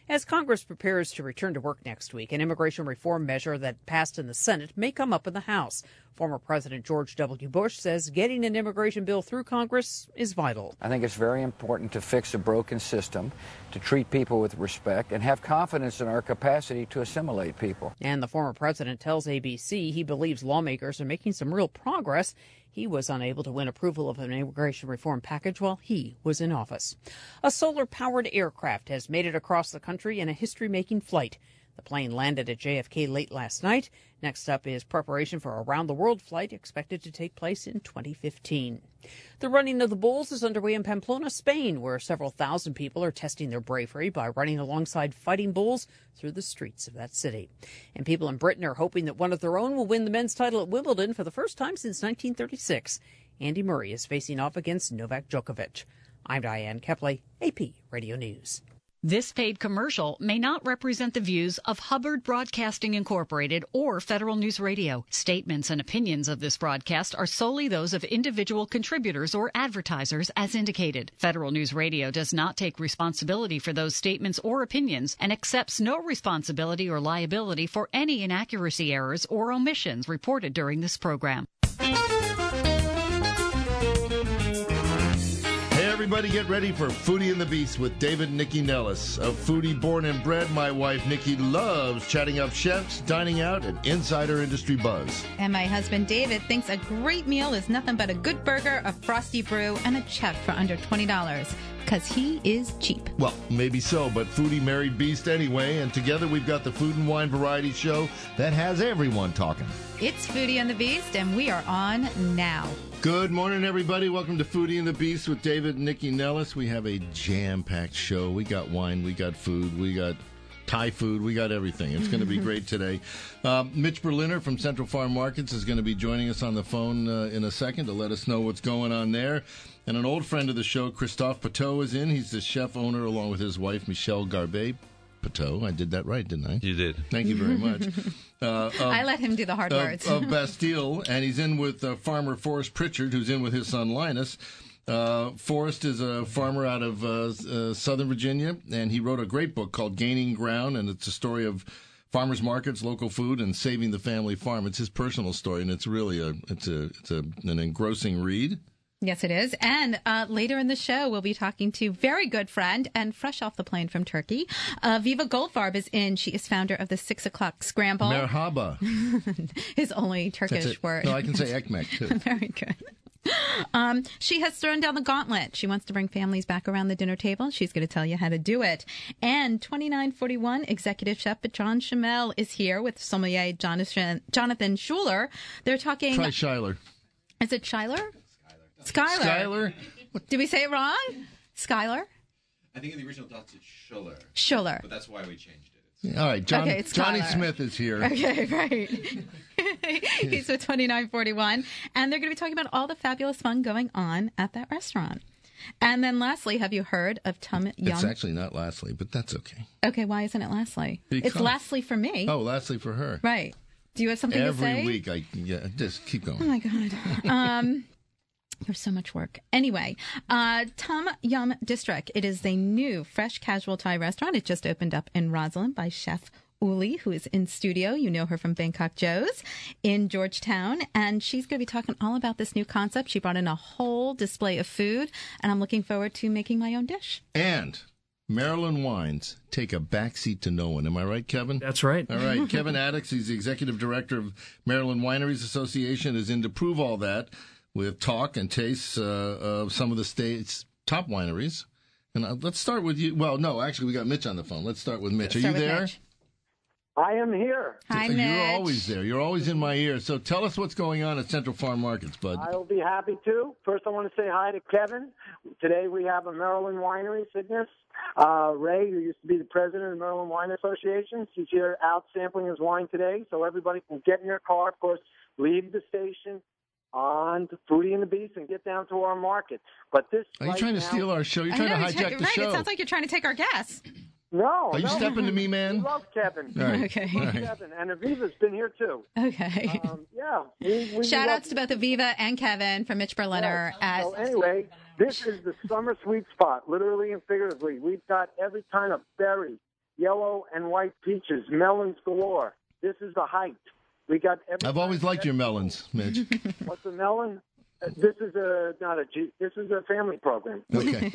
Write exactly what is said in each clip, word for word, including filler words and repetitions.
As Congress prepares to return to work next week, an immigration reform measure that passed in the Senate may come up in the House. Former President George W. Bush says getting an immigration bill through Congress is vital. I think it's very important to fix a broken system, to treat people with respect, and have confidence in our capacity to assimilate people. And the former president tells A B C he believes lawmakers are making some real progress. He was unable to win approval of an immigration reform package while he was in office. A solar-powered aircraft has made it across the country in a history-making flight. The plane landed at J F K late last night. Next up is preparation for a round-the-world flight expected to take place in twenty fifteen. The running of the bulls is underway in Pamplona, Spain, where several thousand people are testing their bravery by running alongside fighting bulls through the streets of that city. And people in Britain are hoping that one of their own will win the men's title at Wimbledon for the first time since nineteen thirty-six. Andy Murray is facing off against Novak Djokovic. I'm Diane Kepley, A P Radio News. This paid commercial may not represent the views of Hubbard Broadcasting Incorporated or Federal News Radio. Statements and opinions of this broadcast are solely those of individual contributors or advertisers as indicated. Federal News Radio does not take responsibility for those statements or opinions and accepts no responsibility or liability for any inaccuracy, errors, or omissions reported during this program. Everybody get ready for Foodie and the Beast with David and Nikki Nellis. A foodie born and bred, my wife Nikki loves chatting up chefs, dining out, and insider industry buzz. And my husband David thinks a great meal is nothing but a good burger, a frosty brew, and a check for under twenty dollars. Because he is cheap. Well, maybe so, but foodie married beast anyway, and together we've got the Food and Wine Variety Show that has everyone talking. It's Foodie and the Beast, and we are on now. Good morning, everybody. Welcome to Foodie and the Beast with David and Nikki Nellis. We have a jam-packed show. We got wine, we got food, we got Thai food, we got everything. It's going to be great today. Um, Mitch Berliner from Central Farm Markets is going to be joining us on the phone uh, in a second to let us know what's going on there. And an old friend of the show, Christophe Pateau, is in. He's the chef owner along with his wife, Michelle Garbet. Pateau, I did that right, didn't I? You did. Thank you very much. Uh, of, I let him do the hard of, words. of Bastille, and he's in with uh, farmer Forrest Pritchard, who's in with his son Linus. Uh, Forrest is a farmer out of uh, uh, Southern Virginia, and he wrote a great book called Gaining Ground, and it's a story of farmers markets, local food, and saving the family farm. It's his personal story, and it's really a it's a it's a an engrossing read. Yes, it is. And uh, later in the show, we'll be talking to very good friend and fresh off the plane from Turkey. Uh, Viva Goldfarb is in. She is founder of the Six O'Clock Scramble. Merhaba. His only Turkish word. No, I can say ekmek, too. Very good. Um, she has thrown down the gauntlet. She wants to bring families back around the dinner table. She's going to tell you how to do it. And twenty-nine forty-one executive chef Bertrand Chamel is here with sommelier Jonathan, Jonathan Schuler. They're talking... Try Schuyler. Is it Schuyler? Skylar. Skylar? Did we say it wrong? Skylar? I think in the original dots it's Schuller. Schuller. But that's why we changed it. All right, John, okay, it's Johnny Skylar. Smith is here. Okay, right. He's with twenty-nine forty-one. And they're going to be talking about all the fabulous fun going on at that restaurant. And then lastly, have you heard of Tum Yum? It's actually not lastly, but that's okay. Okay, why isn't it lastly? Because. It's lastly for me. Oh, lastly for her. Right. Do you have something Every to say? Every week, I yeah, just keep going. Oh, my God. Um... There's so much work. Anyway, uh, Tum Yum District. It is a new fresh casual Thai restaurant. It just opened up in Roslyn by Chef Uli, who is in studio. You know her from Bangkok Joe's in Georgetown. And she's going to be talking all about this new concept. She brought in a whole display of food, and I'm looking forward to making my own dish. And Maryland wines take a backseat to no one. Am I right, Kevin? That's right. All right. Kevin Addix, he's the executive director of Maryland Wineries Association, is in to prove all that with talk and tastes uh, of some of the state's top wineries. And uh, let's start with you. Well, no, actually, we got Mitch on the phone. Let's start with Mitch. Let's Are you start with there? Mitch. I am here. Hi, You're Mitch. always there. You're always in my ear. So tell us what's going on at Central Farm Markets, bud. I will be happy to. First, I want to say hi to Kevin. Today we have a Maryland winery, Cygnus. Uh, Ray, who used to be the president of the Maryland Wine Association, he's here out sampling his wine today. So everybody can get in their car, of course, leave the station on to Foodie and the Beast and get down to our market. But this Are you right trying to now, steal our show? You're I trying know, to you're hijack trying- the right, show. It sounds like you're trying to take our gas. No. Are you no, stepping to me, man? We love Kevin. All right. Okay. All right. Kevin. And Aviva's been here, too. Okay. Um, yeah. We, we Shout love outs to both Aviva and Kevin from Mitch Berliner. Yes. At So anyway, this is the summer sweet spot, literally and figuratively. We've got every kind of berry, yellow and white peaches, melons galore. This is the height. We got. I've always liked your melons, Mitch. What's a melon? Uh, This is a not a G. This is a family program. Okay.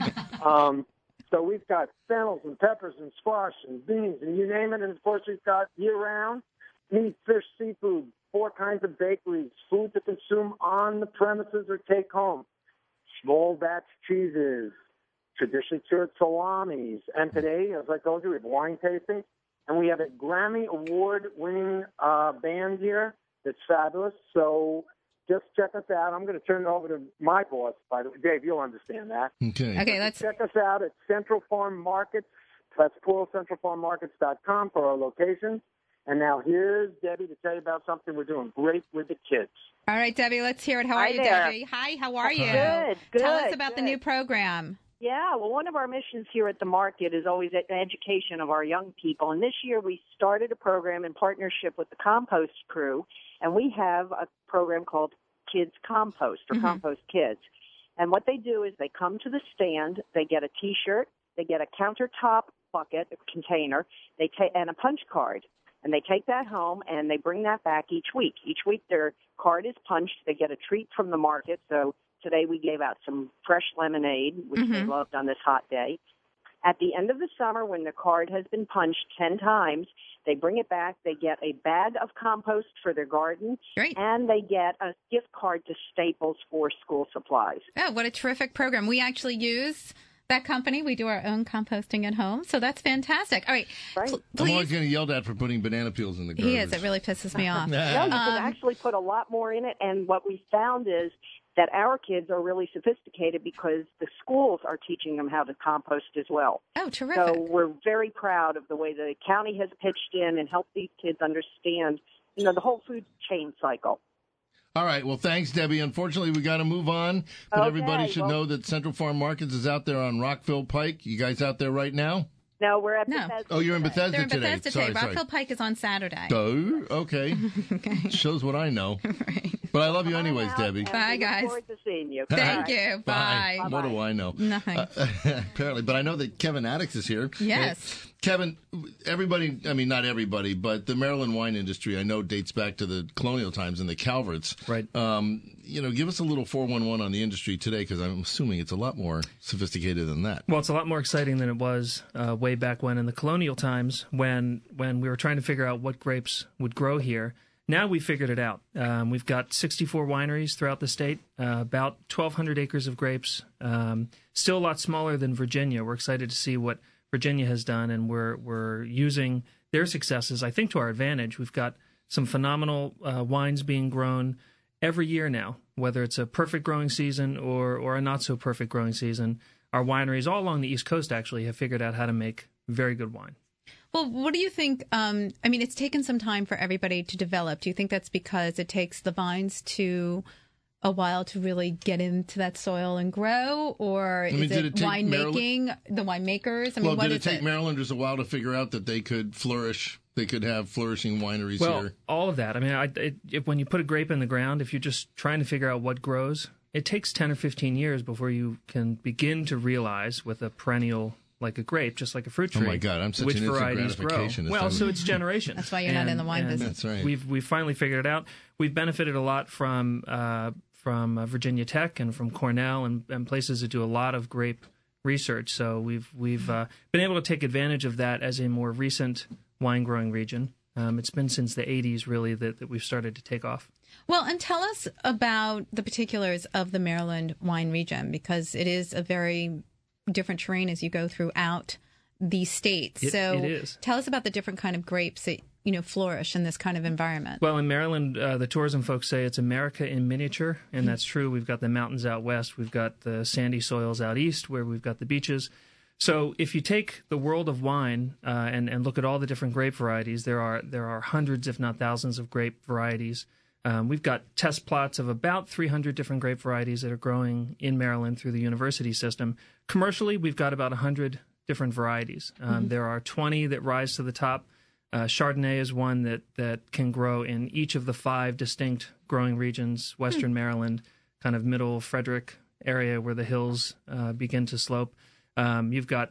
Um, so we've got fennels and peppers and squash and beans and you name it. And of course we've got year-round meat, fish, seafood, four kinds of bakeries, food to consume on the premises or take home, small batch cheeses, traditionally cured salamis. And today, as I told you, we have wine tasting. And we have a Grammy Award-winning uh, band here that's fabulous. So just check us out. I'm going to turn it over to my boss, by the way. Dave, you'll understand that. Okay. Okay, let's. Check us out at Central Farm Markets. That's plural central farm markets dot com for our locations. And now here's Debbie to tell you about something we're doing great with the kids. All right, Debbie, let's hear it. How are Hi you, there. Debbie? Hi, how are you? Good, good. Tell us about the good. new program. Yeah, well, one of our missions here at the market is always the education of our young people. And this year we started a program in partnership with the Compost Crew, and we have a program called Kids Compost or Mm-hmm. Compost Kids. And what they do is they come to the stand, they get a T-shirt, they get a countertop bucket, a container, they ta- and a punch card. And they take that home and they bring that back each week. Each week their card is punched. They get a treat from the market. So today we gave out some fresh lemonade, which they Mhm. loved on this hot day. At the end of the summer, when the card has been punched ten times, they bring it back. They get a bag of compost for their garden, Great. and they get a gift card to Staples for school supplies. Oh, what a terrific program. We actually use that company. We do our own composting at home, so that's fantastic. All right. Right. Pl- I'm always please. getting yelled at for putting banana peels in the garbage. He is. It really pisses me off. No, you can Um, actually put a lot more in it, and what we found is that our kids are really sophisticated because the schools are teaching them how to compost as well. Oh, terrific. So we're very proud of the way the county has pitched in and helped these kids understand, you know, the whole food chain cycle. All right. Well, thanks, Debbie. Unfortunately, we got to move on. But Okay, everybody should well- know that Central Farm Markets is out there on Rockville Pike. You guys out there right now? No, we're at No. Bethesda. Oh, you're in today. Bethesda They're in today. Bethesda sorry, today. sorry. Rockville Pike is on Saturday. Oh, okay. Okay. Shows what I know. Right. But I love you anyways, Out, Debbie. and Bye, we look guys. forward to seeing you. Thank All right. you. Bye. What do I know? Nothing. Uh, apparently, but I know that Kevin Addix is here. Yes. Uh, Kevin, everybody, I mean, not everybody, but the Maryland wine industry, I know, dates back to the colonial times and the Calverts. Right. Um, you know, give us a little four one one on the industry today, because I'm assuming it's a lot more sophisticated than that. Well, it's a lot more exciting than it was uh, way back when in the colonial times when when we were trying to figure out what grapes would grow here. Now we figured it out. Um, we've got sixty-four wineries throughout the state, uh, about twelve hundred acres of grapes. Um, still a lot smaller than Virginia. We're excited to see what Virginia has done, and we're we're using their successes, I think, to our advantage. We've got some phenomenal uh, wines being grown every year now, whether it's a perfect growing season or or a not so perfect growing season. Our wineries all along the East Coast actually have figured out how to make very good wine. Well, what do you think? Um, I mean, it's taken some time for everybody to develop. Do you think that's because it takes the vines to a while to really get into that soil and grow, or I mean, is did it, it take winemaking, the winemakers? I mean, well, what did it is take it? Marylanders a while to figure out that they could flourish? They could have flourishing wineries Well, here. all of that. I mean, I, it, if, when you put a grape in the ground, if you're just trying to figure out what grows, it takes ten or fifteen years before you can begin to realize with a perennial like a grape, just like a fruit Oh tree. my God, I'm such which an instant varieties grow. gratificationist. Well, I'm- so it's generations. That's why you're not in the wine and business. That's right. We've we've finally figured it out. We've benefited a lot from uh, from uh, Virginia Tech and from Cornell and, and places that do a lot of grape research. So we've we've uh, been able to take advantage of that as a more recent wine growing region. Um, it's been since the eighties really that, that we've started to take off. Well, and tell us about the particulars of the Maryland wine region, because it is a very different terrain as you go throughout the states. It- so it is. tell us about the different kind of grapes that, you know, flourish in this kind of environment. Well, in Maryland, uh, the tourism folks say it's America in miniature, and that's true. We've got the mountains out west. We've got the sandy soils out east where we've got the beaches. So if you take the world of wine uh, and, and look at all the different grape varieties, there are there are hundreds, if not thousands, of grape varieties. Um, we've got test plots of about three hundred different grape varieties that are growing in Maryland through the university system. Commercially, we've got about one hundred different varieties. Um, Mm-hmm. There are twenty that rise to the top. Uh, Chardonnay is one that, that can grow in each of the five distinct growing regions, Western Maryland, kind of middle Frederick area where the hills uh, begin to slope. Um, you've got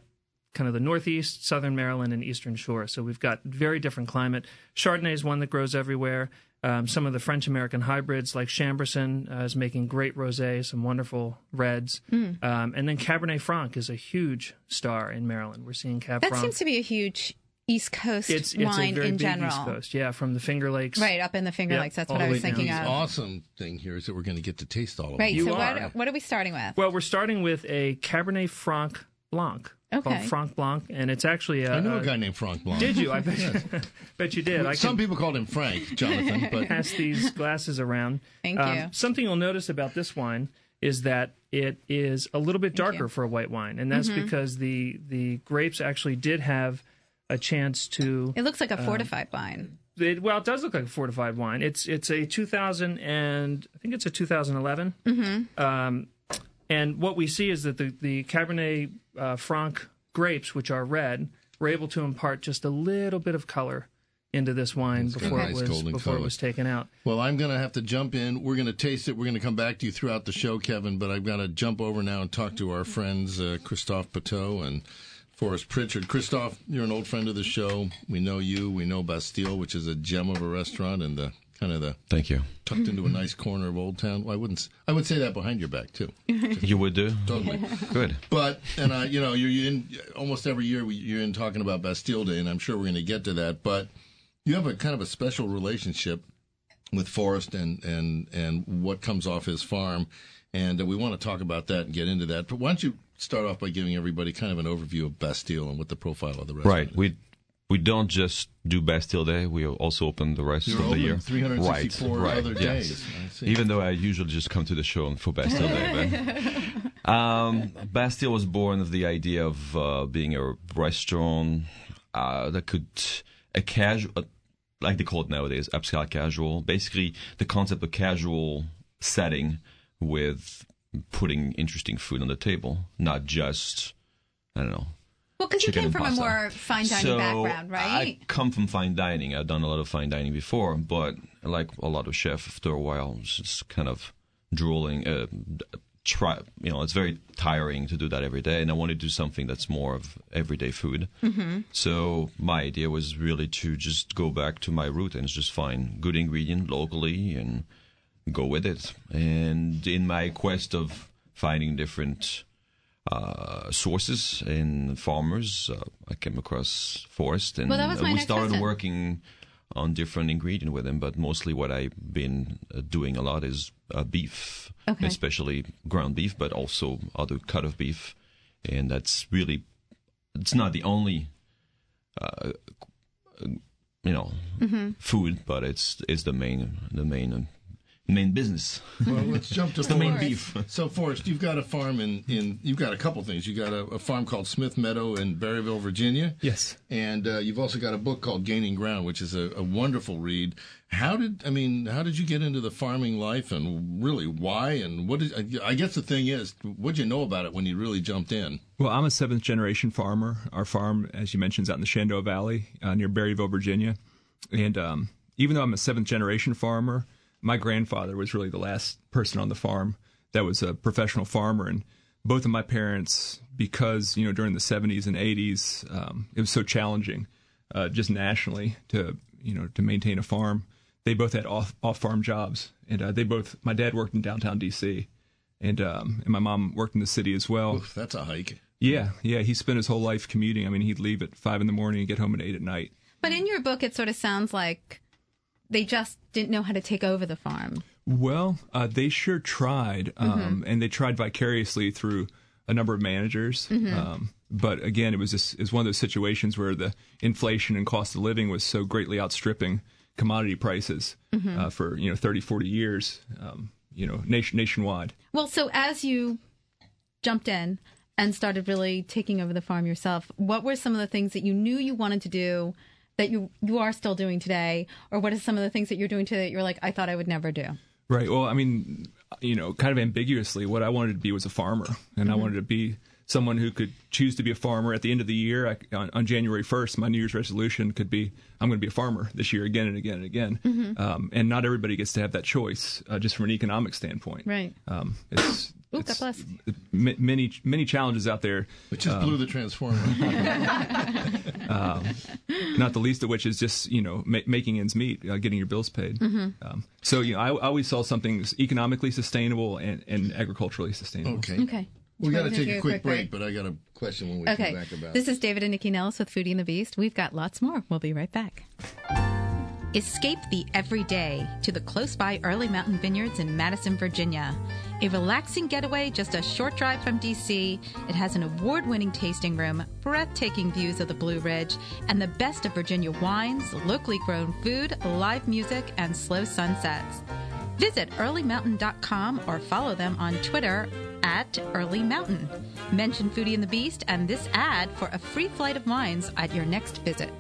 kind of the Northeast, Southern Maryland, and Eastern Shore. So we've got very different climate. Chardonnay is one that grows everywhere. Um, some of the French-American hybrids like Chambourcin uh, is making great rosé, some wonderful reds. Mm. Um, and then Cabernet Franc is a huge star in Maryland. We're seeing Cab That Franc. seems to be a huge East Coast it's, it's wine a very in big general. East Coast, yeah, from the Finger Lakes. Right, up in the Finger Yep, Lakes. That's all what I the was way thinking down. of. The awesome thing here is that we're going to get to taste all of Right, it. You so are. what, what are we starting with? Well, we're starting with a Cabernet Franc Blanc. Okay. Called Franc Blanc, and it's actually a... I knew a a- guy named Frank Blanc. Did you? I bet, bet you did. I Some can people called him Frank, Jonathan, but pass these glasses around. Thank Um, you. Something you'll notice about this wine is that it is a little bit darker you. for a white wine, and that's Mhm. because the the grapes actually did have a chance to... It looks like a um, fortified wine. It, well, it does look like a fortified wine. It's it's a two thousand and I think it's a two thousand eleven. Mm-hmm. Um, and what we see is that the the Cabernet uh, Franc grapes, which are red, were able to impart just a little bit of color into this wine It's got a before nice it was golden before color. it was taken out. Well, I'm going to have to jump in. We're going to taste it. We're going to come back to you throughout the show, Kevin, but I've got to jump over now and talk to our friends, uh, Christophe Pateau and Forrest Pritchard. Christophe, you're an old friend of the show. We know you. We know Bastille, which is a gem of a restaurant and the kind of the Thank you. tucked into a nice corner of Old Town. Well, I wouldn't. s- I would say that behind your back too. You would do? Totally. Good. But and I, you know, you're, you're in almost every year. we- You're in talking about Bastille Day, and I'm sure we're going to get to that. But you have a kind of a special relationship with Forrest and and and what comes off his farm, and uh, we want to talk about that and get into that. But why don't you start off by giving everybody kind of an overview of Bastille and what the profile of the restaurant Right. is? We we don't just do Bastille Day. We also open the rest You're of the open year. three hundred sixty-four right, right, other yes. days. I see. Even though I usually just come to the show for Bastille Day. But, um, Bastille was born of the idea of uh, being a restaurant uh, that could a casual, uh, like they call it nowadays, upscale casual. Basically, the concept of casual setting with putting interesting food on the table, not just I don't know. Well, because you chicken came and from pasta. a more fine dining so background, right? I come from fine dining. I've done a lot of fine dining before, but like a lot of chefs, after a while, it's just kind of drooling. Uh, try, you know, it's very tiring to do that every day, and I want to do something that's more of everyday food. Mm-hmm. So my idea was really to just go back to my root and just find good ingredient locally and go with it. And in my quest of finding different uh, sources and farmers, uh, I came across Forrest, and Well, that was uh, my we next started question. working on different ingredient with him. But mostly, what I've been uh, doing a lot is uh, beef, Okay. especially ground beef, but also other cut of beef, and that's really it's not the only. Uh, you know, Mm-hmm. food, but it's it's the main the main uh, main business. Well, let's jump to It's the main Forrest. beef. So, Forrest, you've got a farm in, in you've got a couple things. You got a, a farm called Smith Meadow in Berryville, Virginia. Yes. And uh, you've also got a book called Gaining Ground, which is a, a wonderful read. How did I mean? How did you get into the farming life, and really why? And what is? I guess the thing is, what did you know about it when you really jumped in? Well, I'm a seventh generation farmer. Our farm, as you mentioned, is out in the Shenandoah Valley uh, near Berryville, Virginia. And um, even though I'm a seventh generation farmer, my grandfather was really the last person on the farm that was a professional farmer. And both of my parents, because, you know, during the seventies and eighties, um, it was so challenging uh, just nationally to, you know, to maintain a farm. They both had off, off-farm jobs. And uh, they both, my dad worked in downtown D C and, um, and my mom worked in the city as well. Oof, that's a hike. Yeah, yeah. He spent his whole life commuting. I mean, he'd leave at five in the morning and get home at eight at night. But in your book, it sort of sounds like they just didn't know how to take over the farm. Well, uh, they sure tried, um, Mm-hmm. and they tried vicariously through a number of managers. Mm-hmm. Um, but again, it was just, it was one of those situations where the inflation and cost of living was so greatly outstripping commodity prices Mm-hmm. uh, for you know thirty, forty years, um, you know, nation, nationwide. Well, so as you jumped in and started really taking over the farm yourself, what were some of the things that you knew you wanted to do that you you are still doing today, or what are some of the things that you're doing today that you're like, I thought I would never do? Right. Well, I mean, you know, kind of ambiguously, what I wanted to be was a farmer, and I wanted to be someone who could choose to be a farmer at the end of the year. I, on, on January first, my New Year's resolution could be, I'm going to be a farmer this year again and again and again. Um, and not everybody gets to have that choice, uh, just from an economic standpoint. Right. Um, it's Ooh, God bless. m- many many challenges out there. Which just um, blew the transformer. um, not the least of which is just you know ma- making ends meet, uh, getting your bills paid. Mm-hmm. Um, so you know, I, I always saw something economically sustainable and, and agriculturally sustainable. Okay. Okay. We got to We're take gonna a quick break, but I got a question when we Okay. come back about This is David and Nikki Nellis with Foodie and the Beast. We've got lots more. We'll be right back. Escape the everyday to the close-by Early Mountain Vineyards in Madison, Virginia. A relaxing getaway just a short drive from D C. It has an award-winning tasting room, breathtaking views of the Blue Ridge, and the best of Virginia wines, locally grown food, live music, and slow sunsets. Visit early mountain dot com or follow them on Twitter at Early Mountain. Mention Foodie and the Beast and this ad for a free flight of wines at your next visit.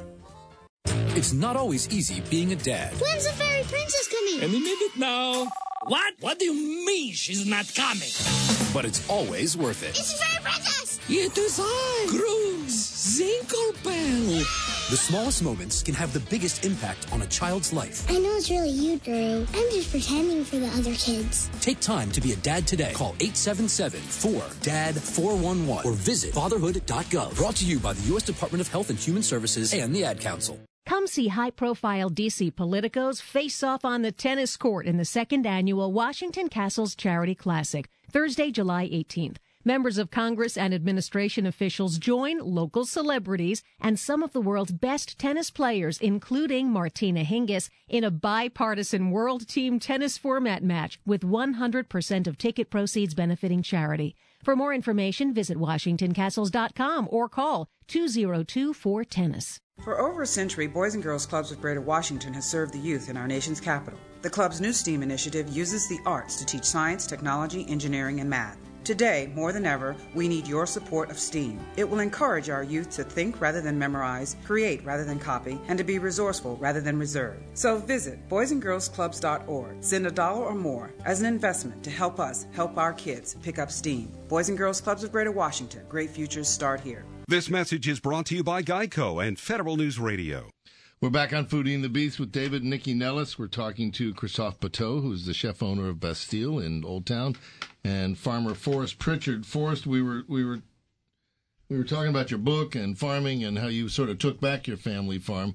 It's not always easy being a dad. When's the fairy princess coming? Any minute now. What? What do you mean she's not coming? But it's always worth it. It's the fairy princess! It is I, Grooves Zinklebell. The smallest moments can have the biggest impact on a child's life. I know it's really you, Drew. I'm just pretending for the other kids. Take time to be a dad today. Call eight seven seven, four, D A D, four one one or visit fatherhood dot gov. Brought to you by the U S Department of Health and Human Services and the Ad Council. Come see high-profile D C politicos face off on the tennis court in the second annual Washington Castles Charity Classic, Thursday, July eighteenth. Members of Congress and administration officials join local celebrities and some of the world's best tennis players, including Martina Hingis, in a bipartisan World Team Tennis Format match with one hundred percent of ticket proceeds benefiting charity. For more information, visit washington castles dot com or call two oh two four tennis. For over a century, Boys and Girls Clubs of Greater Washington has served the youth in our nation's capital. The club's new STEAM initiative uses the arts to teach science, technology, engineering, and math. Today, more than ever, we need your support of STEAM. It will encourage our youth to think rather than memorize, create rather than copy, and to be resourceful rather than reserved. So visit boys and girls clubs dot org. Send a dollar or more as an investment to help us help our kids pick up STEAM. Boys and Girls Clubs of Greater Washington. Great futures start here. This message is brought to you by Geico and Federal News Radio. We're back on Foodie and the Beast with David and Nikki Nellis. We're talking to Christophe Pateau, who's the chef owner of Bastille in Old Town, and farmer Forrest Pritchard. Forrest, we were we were we were talking about your book and farming and how you sort of took back your family farm.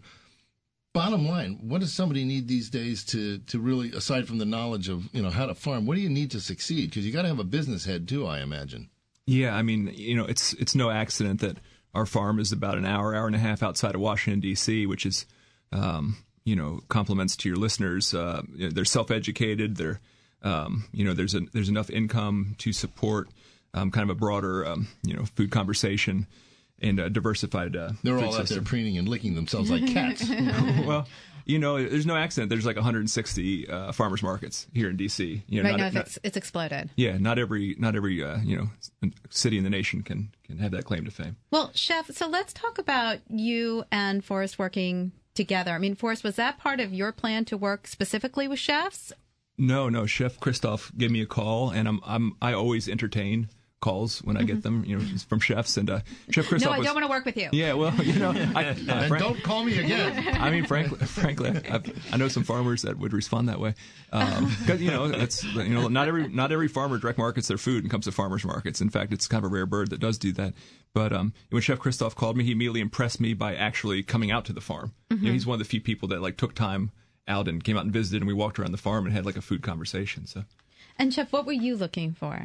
Bottom line, what does somebody need these days to to really, aside from the knowledge of you know how to farm, what do you need to succeed? Because you got to have a business head too, I imagine. Yeah, I mean, you know, it's it's no accident that our farm is about an hour, hour and a half outside of Washington, D C, which is, um, you know, compliments to your listeners. Uh, they're self-educated. They're, um, you know, there's a, there's enough income to support um, kind of a broader, um, you know, food conversation and a diversified uh, They're food all out system. there preening and licking themselves like cats. Well, you know, there's no accident. There's like one hundred sixty uh, farmers markets here in D C. You know, right not, now, not, it's, it's exploded. Yeah, not every not every uh, you know city in the nation can can have that claim to fame. Well, Chef, so let's talk about you and Forrest working together. I mean, Forrest, was that part of your plan to work specifically with chefs? No, no. Chef Christophe gave me a call, and I'm I'm I always entertain calls when I get them, you know, from chefs. And uh, Chef Christophe. No, I was, don't want to work with you. Yeah, well, you know, I, uh, and Frank, don't call me again. I mean, frankly, frankly, I've, I know some farmers that would respond that way, because um, you know, it's you know, not every not every farmer direct markets their food and comes to farmers markets. In fact, it's kind of a rare bird that does do that. But um, when Chef Christophe called me, he immediately impressed me by actually coming out to the farm. Mm-hmm. You know, he's one of the few people that like took time out and came out and visited, and we walked around the farm and had like a food conversation. So, and Chef, what were you looking for?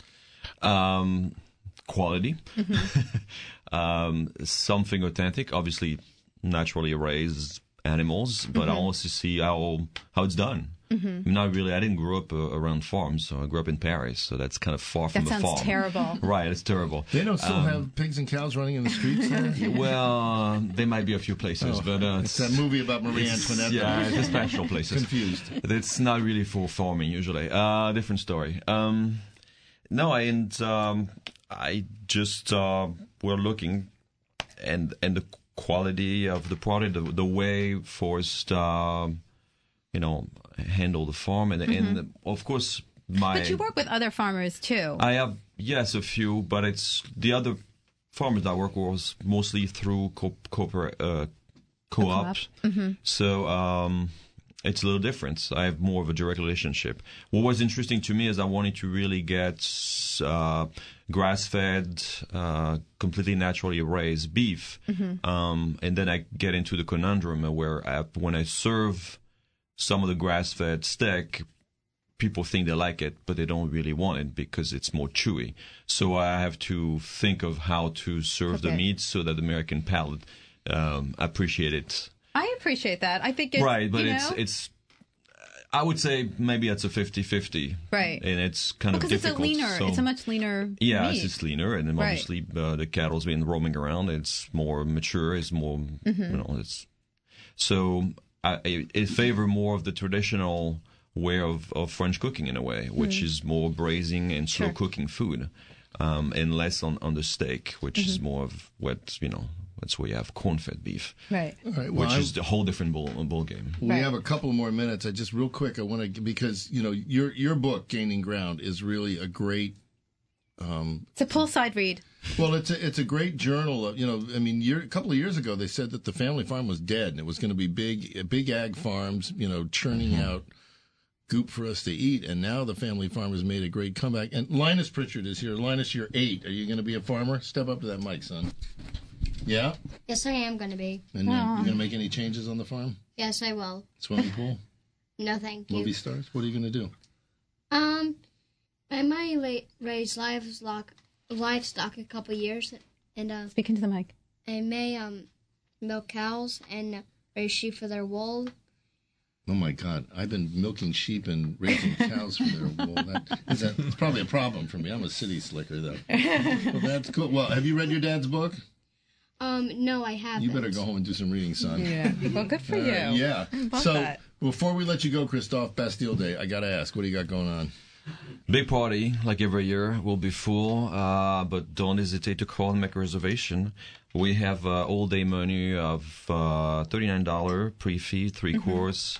Um. Quality, mm-hmm. um, something authentic, obviously naturally raised animals, but mm-hmm. I also see how how it's done. Mm-hmm. Not really. I didn't grow up uh, around farms, so I grew up in Paris, so that's kind of far from that the farm. That sounds terrible. Right, it's terrible. They don't still um, have pigs and cows running in the streets there? Well, uh, there might be a few places, oh, but uh, it's, it's that movie about Marie Antoinette. Yeah, it's special places. Confused. It's not really for farming usually. Uh, different story. Um, no, and. Um, I just uh, we're looking, and and the quality of the product, the, the way Forrest, uh, you know, handle the farm, and mm-hmm. and of course my. But you work with other farmers too. I have yes a few, but it's the other farmers I work with was mostly through co- cooper, uh, co-ops. Co-op. Mm-hmm. So um, it's a little different. I have more of a direct relationship. What was interesting to me is I wanted to really get uh, grass-fed, uh, completely naturally raised beef, Mm-hmm. um, and then I get into the conundrum where I, when I serve some of the grass-fed steak, people think they like it, but they don't really want it because it's more chewy. So I have to think of how to serve Okay. the meat so that the American palate um, appreciate it. I appreciate that. I think it's, Right, but you it's know, it's. I would say maybe it's a fifty-fifty. Right. And it's kind of because it's a difficult. leaner, so- it's a much leaner Yeah, meat. it's just leaner, and then Right. obviously uh, the cattle's been roaming around. It's more mature. It's more, Mhm. you know, it's so I, I, I favor more of the traditional way of, of French cooking in a way, which Mhm. is more braising and slow Sure. cooking food, um, and less on, on the steak, which is Mhm. more of what you know. That's where you have corn-fed beef, Right. All right, well, which I- is a whole different bull, bull game. We have a couple more minutes. I just real quick. I want to because you know your your book Gaining Ground is really a great. Um, It's a poolside read. well, it's a it's a great journal. Of, you know, I mean, year, a couple of years ago they said that the family farm was dead and it was going to be big big ag farms. You know, churning Mm-hmm. out goop for us to eat. And now the family farm has made a great comeback. And Linus Pritchard is here. Linus, you're eight. Are you going to be a farmer? Step up to that mic, son. Yeah. Yes, I am going to be. And then you going to make any changes on the farm? Yes, I will. Swimming pool? No, thank you. Movie stars? What are you going to do? Um, I might la- raise livestock, livestock a couple years, and uh, Speak into the mic. I may um milk cows and raise sheep for their wool. Oh my God! I've been milking sheep and raising cows for their wool. That is that, it's probably a problem for me. I'm a city slicker, though. Well, that's cool. Well, have you read your dad's book? Um, no, I haven't. You better go home and do some reading, son. Yeah. Well, good for All right, you. Yeah. Love So that. before we let you go, Christophe, Bastille Day, I got to ask, what do you got going on? Big party, like every year, will be full, uh, but don't hesitate to call and make a reservation. We have an all-day menu of uh, thirty-nine dollars pre-fee, three-course.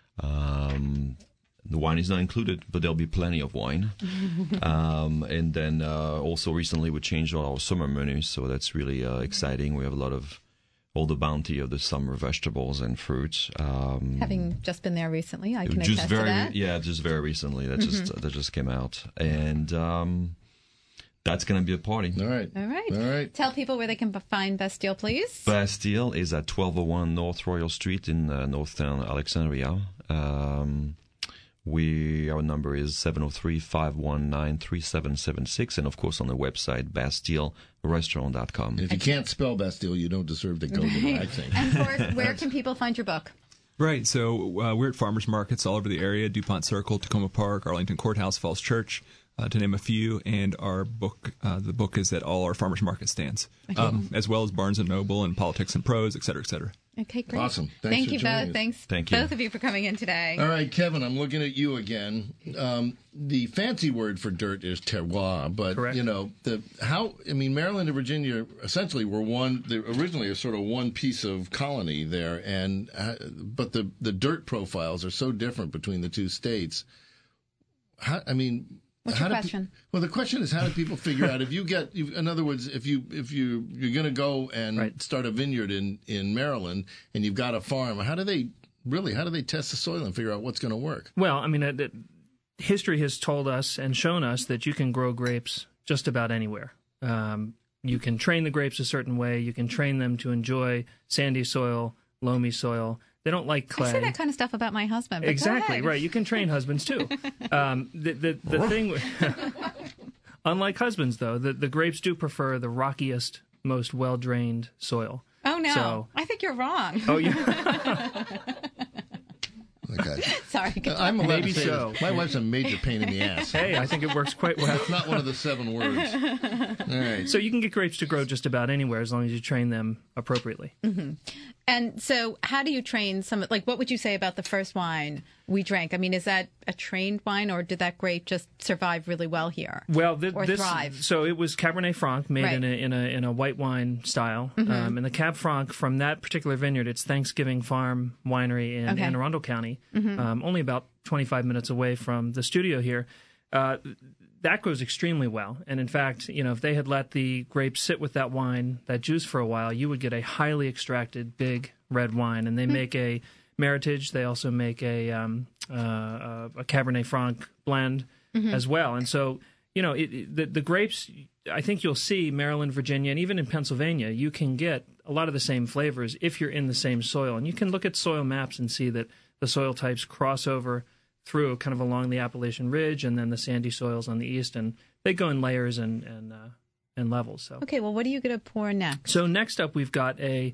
Um, the wine is not included, but there'll be plenty of wine. um, and then uh, also recently we changed all our summer menus, so that's really uh, exciting. We have a lot of all the bounty of the summer vegetables and fruits. Um, Having just been there recently, I can just attest very to that. yeah, just very recently that just Mhm. that just came out, and um, that's gonna be a party. All right, All right. all right. Tell people where they can b- find Bastille, please. Bastille is at twelve oh one North Royal Street in uh, Northtown, Alexandria. Um, we our number is seven oh three, five one nine, three seven seven six, and of course on the website bastille restaurant dot com. If you can't spell Bastille, you don't deserve to go there, I think. And Forrest, where can people find your book? Right. So uh, we're at farmers markets all over the area: DuPont Circle, Tacoma Park, Arlington Courthouse, Falls Church, uh, to name a few. And our book, uh, the book is at all our farmers market stands, Okay. um, as well as Barnes and Noble and Politics and Prose, et cetera, et cetera. Okay, great. Awesome. Thanks Thank for you joining both. us. Thanks, Thank you. both of you, for coming in today. All right, Kevin, I'm looking at you again. Um, the fancy word for dirt is terroir, but Correct. you know the how. I mean, Maryland and Virginia essentially were one. They originally a sort of one piece of colony there, and uh, but the the dirt profiles are so different between the two states. How, I mean. What's how your do pe- question? well, the question is, how do people figure out if you get, if, in other words, if you if you you're going to go and start a vineyard in, in Maryland and you've got a farm, how do they really how do they test the soil and figure out what's going to work? Well, I mean, uh, uh, history has told us and shown us that you can grow grapes just about anywhere. Um, you can train the grapes a certain way. You can train them to enjoy sandy soil, loamy soil. They don't like clay. I say that kind of stuff about my husband. But go Exactly, ahead. right. You can train husbands too. Um, the the, the thing, unlike husbands though, the, the grapes do prefer the rockiest, most well drained soil. Oh no, So- I think you're wrong. Oh yeah. Okay. Sorry. go Uh, I'm on. allowed Maybe to say so. this. My wife's a major pain in the ass. Hey, I think it works quite well. It's not one of the seven words. All right. So you can get grapes to grow just about anywhere as long as you train them appropriately. hmm And so, how do you train some? Like, what would you say about the first wine we drank? I mean, is that a trained wine, or did that grape just survive really well here? Well, th- or this thrive? so it was Cabernet Franc made Right. in a in a in a white wine style, Mhm. um, and the Cab Franc from that particular vineyard, it's Thanksgiving Farm Winery in Okay. Anne Arundel County, Mhm. um, only about twenty-five minutes away from the studio here. Uh, that grows extremely well, and in fact, you know, if they had let the grapes sit with that wine, that juice for a while, you would get a highly extracted, big red wine, and they Hmm. make a Meritage. They also make a um, uh, a Cabernet Franc blend Mhm. as well. And so, you know, it, it, the, the grapes, I think you'll see Maryland, Virginia, and even in Pennsylvania, you can get a lot of the same flavors if you're in the same soil. And you can look at soil maps and see that the soil types cross over through kind of along the Appalachian Ridge and then the sandy soils on the east, and they go in layers and and, uh, and levels. So Okay, well, what are you going to pour next? so next up, we've got a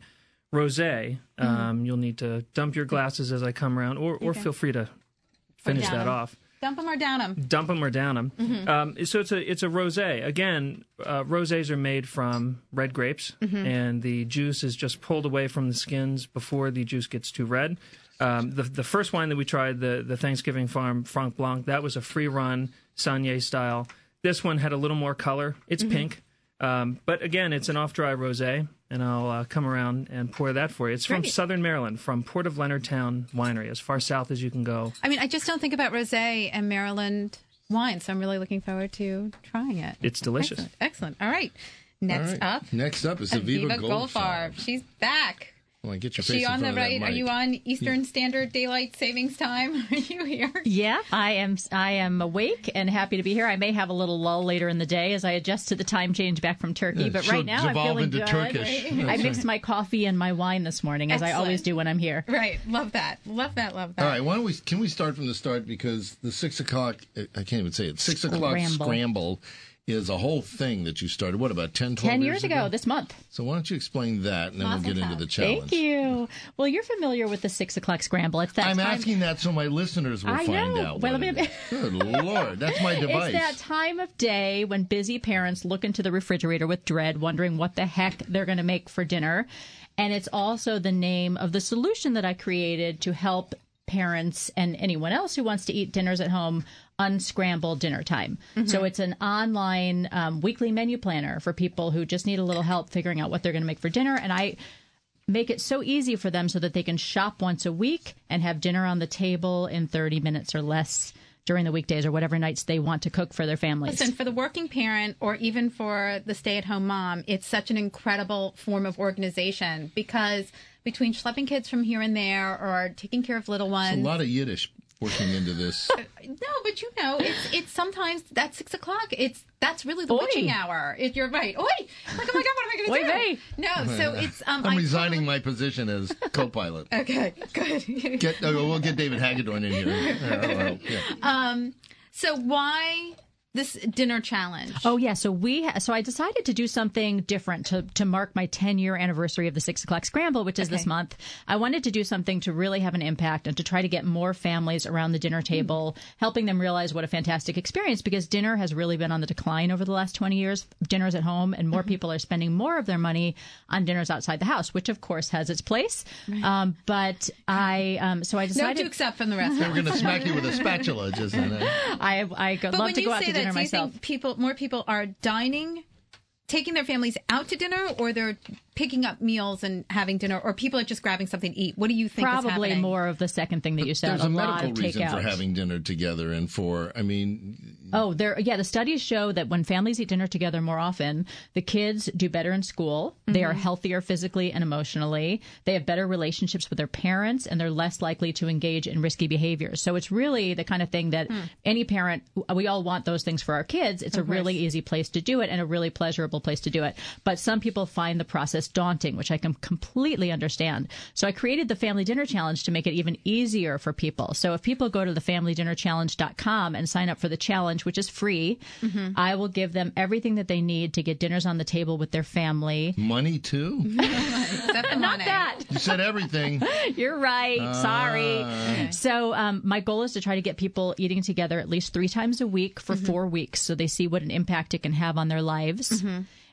rosé. Um, Mhm. You'll need to dump your glasses as I come around, or, or Okay. feel free to finish down that 'em. off. Dump them or down them? Dump them or down them. Mhm. Um, so it's a it's a rosé. Again, uh, rosés are made from red grapes, Mhm. and the juice is just pulled away from the skins before the juice gets too red. Um, the the first wine that we tried, the the Thanksgiving Farm Franc Blanc, that was a free run Saunier style. This one had a little more color. It's Mhm. pink, um, but again, it's an off dry rosé, and I'll uh, come around and pour that for you. It's from Great. Southern Maryland, from Port of Leonardtown Winery, as far south as you can go. I mean, I just don't think about rosé and Maryland wine, so I'm really looking forward to trying it. It's delicious. Excellent. Excellent. All right. Next All right. up, Next up is Aviva, Goldfarb. She's back. Well, get your Is face she in on front the of that right? Are mic. you on Eastern Standard Daylight Savings Time? Are you here? Yeah, I am. I am awake and happy to be here. I may have a little lull later in the day as I adjust to the time change back from Turkey. Yeah, but she'll right now, I'm devolve feeling into good. Turkish. I That's mixed right. my coffee and my wine this morning, as I always Excellent. do when I'm here. Right. Love that. Love that. Love that. All right, why don't we? Can we start from the start, because the six o'clock? I can't even say it. Six o'clock Scramble. scramble is a whole thing that you started. What, about ten, twelve Ten years years ago, this month. So why don't you explain that, and then we'll get into the challenge. Thank you. Well, you're familiar with the six o'clock scramble. It's that I'm time. asking that so my listeners will I find know. out. Well, what let me- it is. Good Lord, that's my device. It's that time of day when busy parents look into the refrigerator with dread, wondering what the heck they're going to make for dinner. And it's also the name of the solution that I created to help parents and anyone else who wants to eat dinners at home unscramble dinner time. Mm-hmm. So it's an online um, weekly menu planner for people who just need a little help figuring out what they're going to make for dinner. And I make it so easy for them so that they can shop once a week and have dinner on the table in thirty minutes or less during the weekdays or whatever nights they want to cook for their families. Listen, for the working parent or even for the stay-at-home mom, it's such an incredible form of organization, because between schlepping kids from here and there or taking care of little There's ones. a lot of Yiddish working into this. No, but you know, it's it's sometimes that's six o'clock. It's that's really the Oi. witching hour. If you're right, oi, like oh my god, what am I going to Oi do? vey. No, so it's um. I'm I resigning my position as co-pilot. Okay, good. Get, uh, we'll get David Hagedorn in here. Yeah, well, yeah. Um. So why this dinner challenge? Oh yeah, so we ha- so I decided to do something different to to mark my ten year anniversary of the six o'clock scramble, which is Okay. this month. I wanted to do something to really have an impact and to try to get more families around the dinner table, helping them realize what a fantastic experience, because dinner has really been on the decline over the last twenty years. Dinners at home, and more people are spending more of their money on dinners outside the house, which of course has its place. Um, but I um, so I Note decided to accept from the rest. They were going to smack you with a spatula, just then. I I go, But love when to you go out say to that, dinner do you myself. think people, more people are dining, taking their families out to dinner, or they're picking up meals and having dinner, or people are just grabbing something to eat? What do you think is Probably happening? more of the second thing that you said. There's a a lot medical of reason takeout. for having dinner together, and for, I mean, Oh, there. Yeah, the studies show that when families eat dinner together more often, the kids do better in school. They are healthier physically and emotionally. They have better relationships with their parents, and they're less likely to engage in risky behaviors. So it's really the kind of thing that any parent, we all want those things for our kids. It's Of a really course. easy place to do it and a really pleasurable place to do it. But some people find the process daunting, which I can completely understand. So I created the Family Dinner Challenge to make it even easier for people. So if people go to the family dinner challenge dot com and sign up for the challenge, which is free, Mm-hmm. I will give them everything that they need to get dinners on the table with their family. money too? Except the Not money. that. You said everything. You're right. Ah. Sorry. So um, my goal is to try to get people eating together at least three times a week for Mm-hmm. four weeks, so they see what an impact it can have on their lives.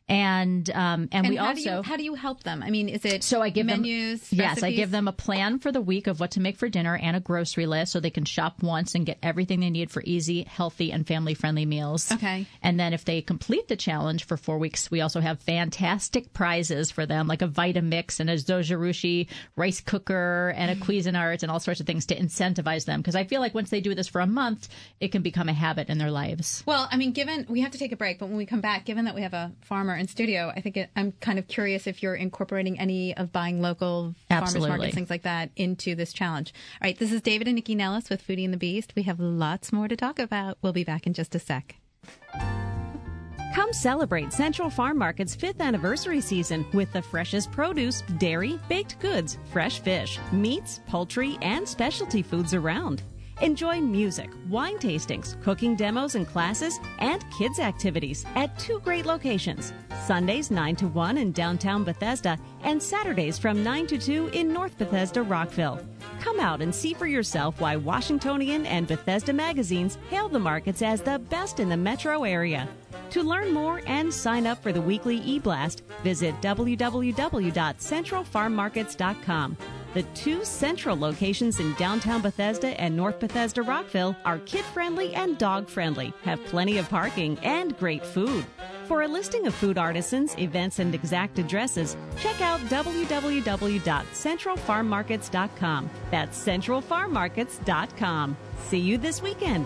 And um, and, And we how also do you, how do you help them? I mean, is it so I give menus? them yes, I recipes? give them a plan for the week of what to make for dinner and a grocery list, so they can shop once and get everything they need for easy, healthy, and family-friendly meals. Okay. And then if they complete the challenge for four weeks, we also have fantastic prizes for them, like a Vitamix and a Zojirushi rice cooker and a Cuisinart and all sorts of things to incentivize them. Because I feel like once they do this for a month, it can become a habit in their lives. Well, I mean, given we have to take a break, but when we come back, given that we have a farmer in studio, I think it, I'm kind of curious if you're incorporating any of buying local Absolutely. farmers markets, things like that, into this challenge. All right, this is David and Nikki Nellis with Foodie and the Beast. We have lots more to talk about. We'll be back in just a sec. Come celebrate Central Farm Market's fifth anniversary season with the freshest produce, dairy, baked goods, fresh fish, meats, poultry, and specialty foods around. Enjoy music, wine tastings, cooking demos and classes, and kids' activities at two great locations. Sundays nine to one in downtown Bethesda and Saturdays from nine to two in North Bethesda, Rockville. Come out and see for yourself why Washingtonian and Bethesda magazines hail the markets as the best in the metro area. To learn more and sign up for the weekly e-blast, visit w w w dot central farm markets dot com. The two central locations in downtown Bethesda and North Bethesda, Rockville are kid-friendly and dog-friendly, have plenty of parking, and great food. For a listing of food artisans, events, and exact addresses, check out w w w dot central farm markets dot com. That's central farm markets dot com. See you this weekend.